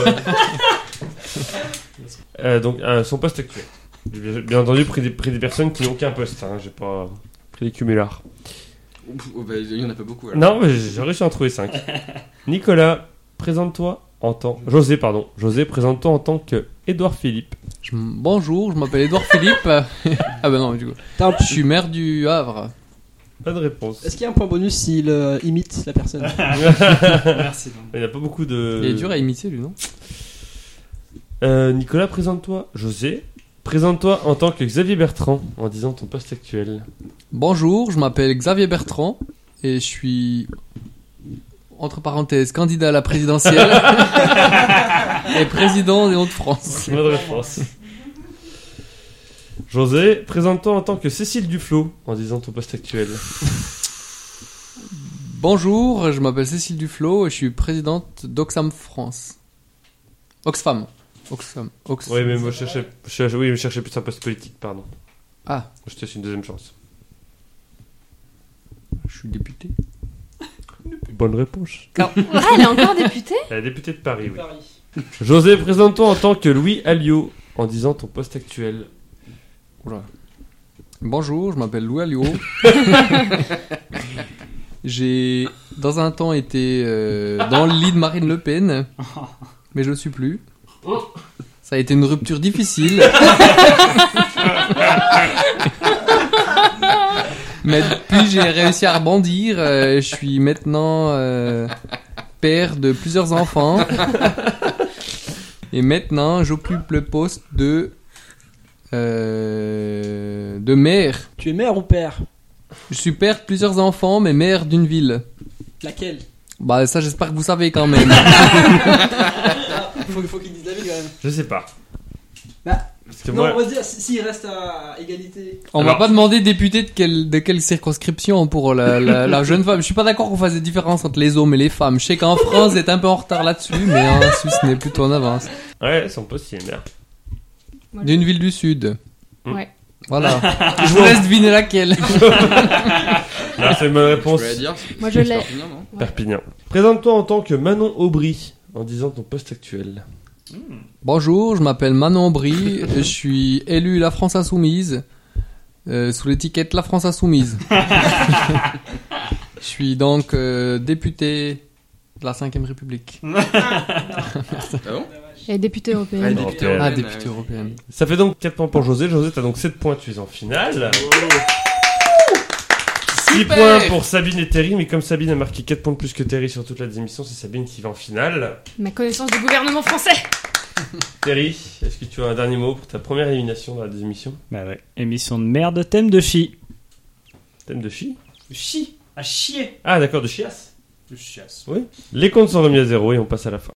Donc, son poste actuel. J'ai bien entendu pris des personnes qui n'ont aucun poste. Hein. J'ai pas pris des cumulards. Il y en a pas beaucoup. Alors. Non, mais j'ai réussi à en trouver 5. Nicolas, présente-toi en tant... José, présente-toi en tant que Édouard Philippe. Bonjour, je m'appelle Édouard Philippe. Ah bah non, du coup. Je suis maire du Havre. Pas de réponse. Est-ce qu'il y a un point bonus s'il imite la personne? Merci. Il n'y a pas beaucoup de... Il est dur à imiter, lui, non? Nicolas, présente-toi. José, présente-toi en tant que Xavier Bertrand en disant ton poste actuel. Bonjour, je m'appelle Xavier Bertrand et je suis, entre parenthèses, candidat à la présidentielle et président des Hauts-de-France. Bonne réponse. José, présente-toi en tant que Cécile Duflot en disant ton poste actuel. Bonjour, je m'appelle Cécile Duflot et je suis présidente d'Oxfam France. Oxfam. Oui, mais moi je cherchais plus un poste politique, pardon. Ah, Je te laisse une deuxième chance. je suis député. Bonne réponse. Ah, elle est encore députée? Elle est députée de Paris, oui. José, présente-toi en tant que Louis Alliot en disant ton poste actuel. Oula. Bonjour, je m'appelle Louis Alliot. J'ai, dans un temps, été dans le lit de Marine Le Pen, mais je ne suis plus. Ça a été une rupture difficile. Mais depuis, j'ai réussi à rebondir. Je suis maintenant père de plusieurs enfants. Et maintenant, j'occupe le poste de maire. Tu es mère ou père? Je suis père de plusieurs enfants, mais maire d'une ville. Laquelle? Bah ça, j'espère que vous savez quand même. Faut qu'il dise la ville quand même. Je sais pas. Bah, Parce que non, moi, on va dire s'il reste à égalité. On Alors- m'a pas demandé député de quelle circonscription pour la jeune femme. Je suis pas d'accord qu'on fasse des différences entre les hommes et les femmes. Je sais qu'en France, vous êtes un peu en retard là-dessus, mais en Suisse, on est plutôt en avance. ouais, son poste il est maire. Moi, D'une ville du Sud. Ouais. Voilà. Je vous laisse deviner laquelle. Là, c'est une bonne réponse. Je voulais dire. Moi, je l'ai. Perpignan, non Ouais. Présente-toi en tant que Manon Aubry en disant ton poste actuel. Bonjour, je m'appelle Manon Aubry. Je suis élu La France Insoumise. Sous l'étiquette La France Insoumise. Je suis donc député de la 5ème République. Ah bon? Elle est députée européenne. Ouais, députée députée européenne. Ah, européenne, député oui. européenne. Ça fait donc 4 points pour José. José, t'as donc 7 points, tu es en finale. 6 Super. points pour Sabine et Terry, mais comme Sabine a marqué 4 points de plus que Terry sur toute la émission, c'est Sabine qui va en finale. Ma connaissance du gouvernement français. Terry, est-ce que tu as un dernier mot pour ta première élimination dans la émission? Bah ouais. Émission de merde, thème de chi. Thème de chi? Chi. À chier. Ah d'accord, de chiasse. De chiasse. Oui. Les comptes sont remis à 0 et on passe à la fin.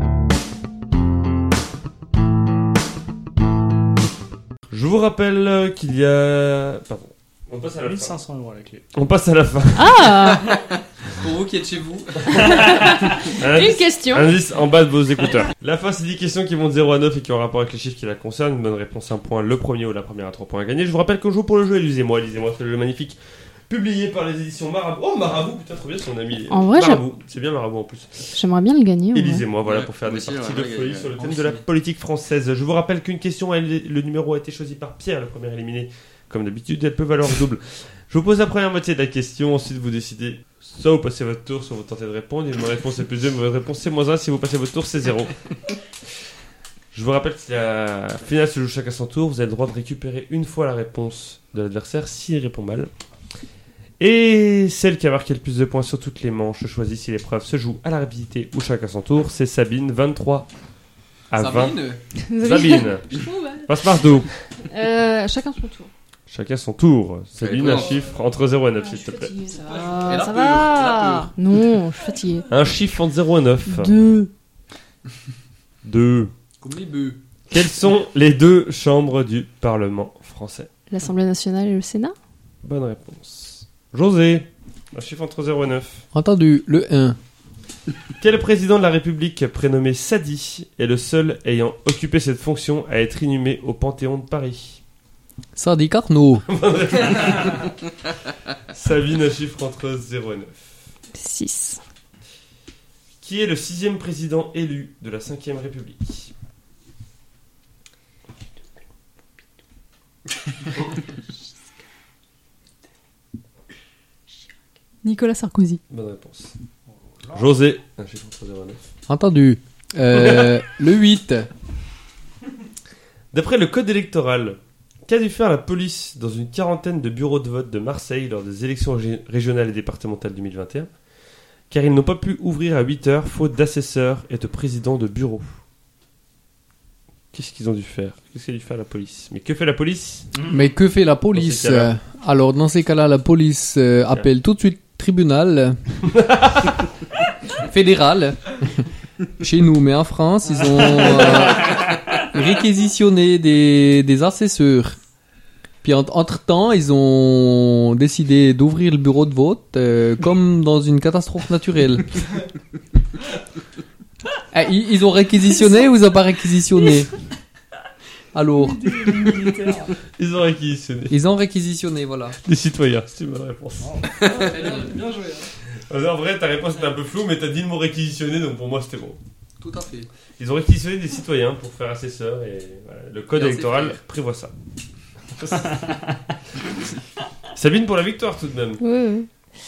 Je vous rappelle qu'il y a... Pardon. On passe à la fin. 1500 € à la clé. On passe à la fin. Ah, Pour vous qui êtes chez vous. une question. Indice en bas de vos écouteurs. La fin, c'est 10 questions qui vont de 0 à 9 et qui ont rapport avec les chiffres qui la concernent. Une bonne réponse, 1 point. Le premier ou la première à 3 points à gagner. Je vous rappelle qu'on joue pour le jeu Élisez-moi. Élisez-moi, c'est le jeu magnifique publié par les éditions Marabout. Oh, Marabout, putain, trop bien son ami. En vrai, Marabout, c'est bien Marabout en plus. J'aimerais bien le gagner. en vrai. Élisez-moi, voilà, Ouais, pour faire moi des aussi, parties de j'aimerais bien folie gagner. sur le thème Moi de la aussi. politique française. Je vous rappelle qu'une question, le numéro a été choisi par Pierre, le premier éliminé. Comme d'habitude, elle peut valoir double. Je vous pose la première moitié de la question, ensuite vous décidez soit vous passez votre tour, soit vous tentez de répondre. Une bonne réponse c'est plus 2, une mauvaise réponse c'est moins 1. Si vous passez votre tour, c'est 0. Je vous rappelle que la finale se joue chacun son tour. Vous avez le droit de récupérer une fois la réponse de l'adversaire s'il répond mal. Et celle qui a marqué le plus de points sur toutes les manches choisit si l'épreuve se joue à la rapidité ou chacun son tour. C'est Sabine, 23 à 20. Sabine, Je trouve, ouais. passe-partout. Chacun son tour. Chacun son tour. Sabine, un comment chiffre entre 0 et 9, Ah, s'il je te suis plaît. fatiguée, ça Et va. la Ça peur, la va. Non, je suis fatiguée. Un chiffre entre 0 et 9. 2. 2. Comme les bœufs. Quelles sont les deux chambres du Parlement français? L'Assemblée nationale et le Sénat. Bonne réponse. José, un chiffre entre 0 et 9. Entendu, le 1. Quel président de la République prénommé Sadi est le seul ayant occupé cette fonction à être inhumé au Panthéon de Paris? Sadi Carnot. Sabine, un chiffre entre 0 et 9. 6. Qui est le 6e président élu de la 5e République? Nicolas Sarkozy. Bonne réponse. José, un chiffre entre 0 et 9. Entendu. Le 8. D'après le code électoral, qu'a dû faire la police dans une quarantaine de bureaux de vote de Marseille lors des élections régionales et départementales 2021, car ils n'ont pas pu ouvrir à 8 heures faute d'assesseurs et de présidents de bureau? Qu'est-ce qu'ils ont dû faire? Qu'est-ce qu'a dû faire la police? Mais que fait la police? Mais que fait la police? Dans ces cas-là. Alors, dans ces cas-là, la police appelle tout de suite tribunal fédéral chez nous, mais en France, ils ont réquisitionné des assesseurs. Puis entre-temps, ils ont décidé d'ouvrir le bureau de vote comme dans une catastrophe naturelle. Ils ont réquisitionné ou ils n'ont pas réquisitionné? Alors, Ils ont réquisitionné. ils ont réquisitionné, voilà. Des citoyens, c'est une bonne réponse. Bien joué. En vrai, ta réponse était un peu floue, mais t'as dit le mot réquisitionné, donc pour moi c'était bon. Tout à fait. Ils ont réquisitionné des citoyens pour faire assesseur et voilà, le code Bien, électoral c'est fait. prévoit ça. Sabine pour la victoire tout de même. Oui.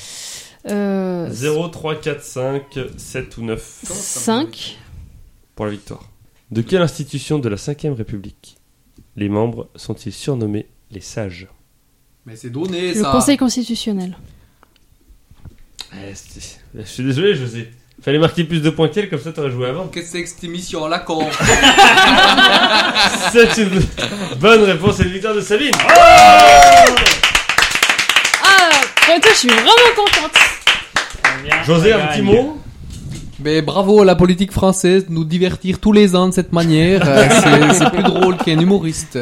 0, 3, 4, 5, 7 ou 9 5. pour la victoire. De quelle institution de la 5ème République les membres sont-ils surnommés les sages? Mais c'est donné, Le ça. Conseil constitutionnel. Je suis désolé, José. Fallait marquer plus de points qu'elle, comme ça t'aurais joué avant. Qu'est-ce que c'est que cette émission à la con? C'est une bonne réponse et une victoire de Sabine. Ah, pour toi, je suis vraiment contente. José, un petit mot? Mais bravo à la politique française de nous divertir tous les ans de cette manière. C'est plus drôle qu'un humoriste.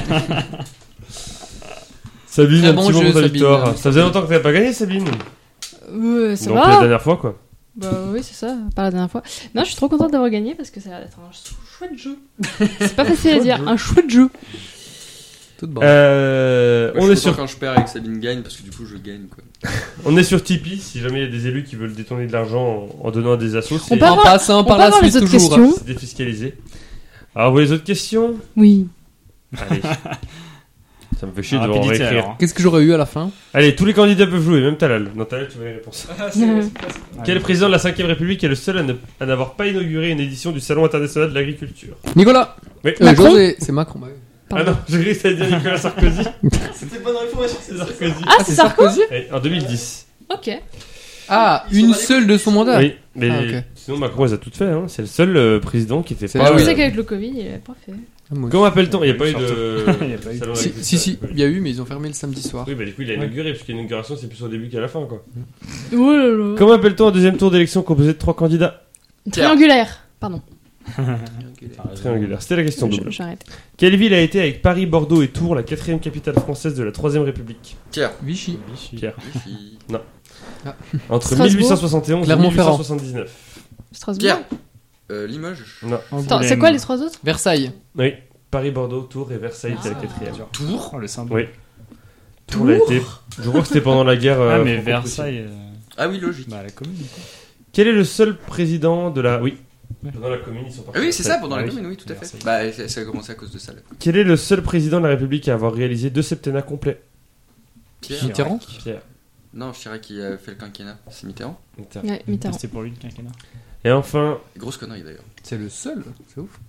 Sabine, Très un bon petit mot jeu, pour ta Sabine. victoire. Ça faisait longtemps que t'avais pas gagné, Sabine. Ça Donc va. la dernière fois, quoi. Bah oui, c'est ça, pas la dernière fois. Non, je suis trop contente d'avoir gagné parce que ça a l'air d'être un chouette jeu. C'est pas facile à dire, un chouette jeu. Tout bon. Moi, On je est suis sur content quand je perds et que Sabine gagne parce que du coup je gagne quoi. On est sur Tipeee, si jamais il y a des élus qui veulent détourner de l'argent en donnant à des assos, On peut En avoir- passant On par peut la avoir les Suisse autres toujours. questions. c'est défiscalisé. Alors, vous les autres questions? Oui. Allez. Ça me fait chier de devoir Rapidité, réécrire. alors. Qu'est-ce que j'aurais eu à la fin? Allez, tous les candidats peuvent jouer, même Talal. Non, Talal, tu veux les réponses. Quel président de la 5ème République est le seul à n'avoir pas inauguré une édition du Salon international de l'agriculture? Nicolas. Oui. Macron. José, c'est Macron. Bah oui. Ah non, j'ai cru que ça allait dire Nicolas Sarkozy. C'était bonne réponse. C'est Sarkozy. Ah, c'est Sarkozy. Et en 2010. Ok. Ah, une seule de son mandat. Oui, mais Ah, ok. sinon Macron les a toutes fait. Hein. C'est le seul président qui était C'est pas. Ah Je oui. sais qu'avec le Covid, il avait pas fait. Ah, moi aussi. Comment appelle-t-on? Il n'y a pas eu de. Il y a pas eu de- salon Si, d'agriculture. si, il y a eu, mais ils ont fermé le samedi soir. Oui, bah du coup il a inauguré, parce que l'inauguration c'est plus au début qu'à la fin quoi. Oh là là. Comment appelle-t-on un deuxième tour d'élection composé de 3 candidats? Triangulaire. Pardon. Triangulaire. C'était la question double. J'arrête. Quelle ville a été avec Paris, Bordeaux et Tours la 4ème capitale française de la 3ème République? Pierre. Vichy. Pierre. Vichy. Entre Strasbourg. 1871 et Clermont-Ferrand. 1879. Strasbourg. Pierre. Limoges. Non. Attends, c'est quoi les trois autres? Versailles. Oui. Paris, Bordeaux, Tours et Versailles était la 4ème. Tours. Oh, le symbole. Oui. Tours l'a été. Je crois que c'était pendant la guerre. Ah, mais franco-prussienne. Versailles. Ah oui, logique. Bah, la commune. quoi. Quel est le seul président de la. Oui. Pendant la commune, ils sont partis. Ah oui, c'est ça, pendant Ah la oui. commune, oui, tout à fait. Versailles. Bah, ça a commencé à cause de ça, là. Quel est le seul président de la République à avoir réalisé 2 septennats complets? Pierre. Mitterrand. Pierre. Non, je dirais qui a fait le quinquennat. C'est Mitterrand. Ouais, Mitterrand. C'était pour lui le quinquennat. Et enfin, Grosse connerie d'ailleurs. C'est le seul. C'est ouf.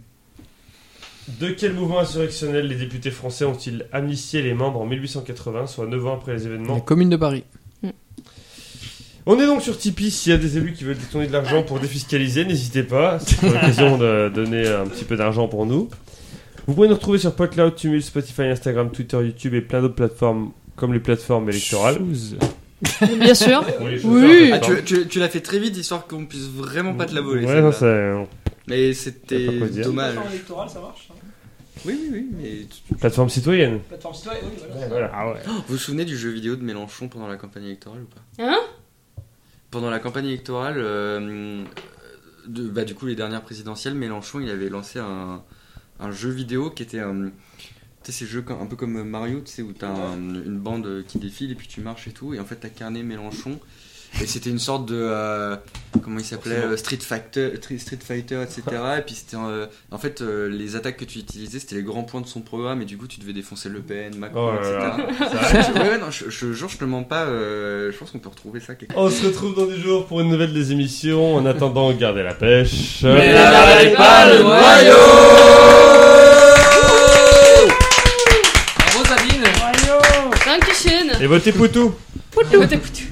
de quel mouvement insurrectionnel les députés français ont-ils amnistié les membres en 1880, soit 9 ans après les La événements? commune de Paris. On est donc sur Tipeee. S'il y a des élus qui veulent détourner de l'argent pour défiscaliser, n'hésitez pas. C'est l'occasion de donner un petit peu d'argent pour nous. Vous pouvez nous retrouver sur PodCloud, Tumult, Spotify, Instagram, Twitter, YouTube et plein d'autres plateformes comme les plateformes électorales. Bien sûr. Oui, je Oui. sais, Ah, en fait, tu l'as fait très vite histoire qu'on puisse vraiment pas te la voler. Ouais, celle-là. non, c'est Mais Y a c'était pas quoi dire. dommage. électorale, ça marche. Oui, mais. plateforme citoyenne. Plateforme citoyenne, oui, Ouais, voilà. Ah ouais. Vous vous souvenez du jeu vidéo de Mélenchon pendant la campagne électorale ou pas? Hein? Pendant la campagne électorale, du coup les dernières présidentielles, Mélenchon il avait lancé un jeu vidéo qui était Tu sais, ces jeux un peu comme Mario, tu sais, où t'as une bande qui défile et puis tu marches et tout, et en fait t'as Carnet Mélenchon, et c'était une sorte de comment il s'appelait, Street Fighter, etc. Et puis c'était en fait les attaques que tu utilisais, c'était les grands points de son programme, et du coup tu devais défoncer Le Pen, Macron, etc. Ouais, non, je te mens pas, je pense qu'on peut retrouver ça quelque part. On se retrouve dans 10 jours pour une nouvelle des émissions. En attendant, gardez la pêche. Mais n'avalez pas le noyau. Bravo Sabine. Dankeschön. Et votez Poutou. Votez Poutou.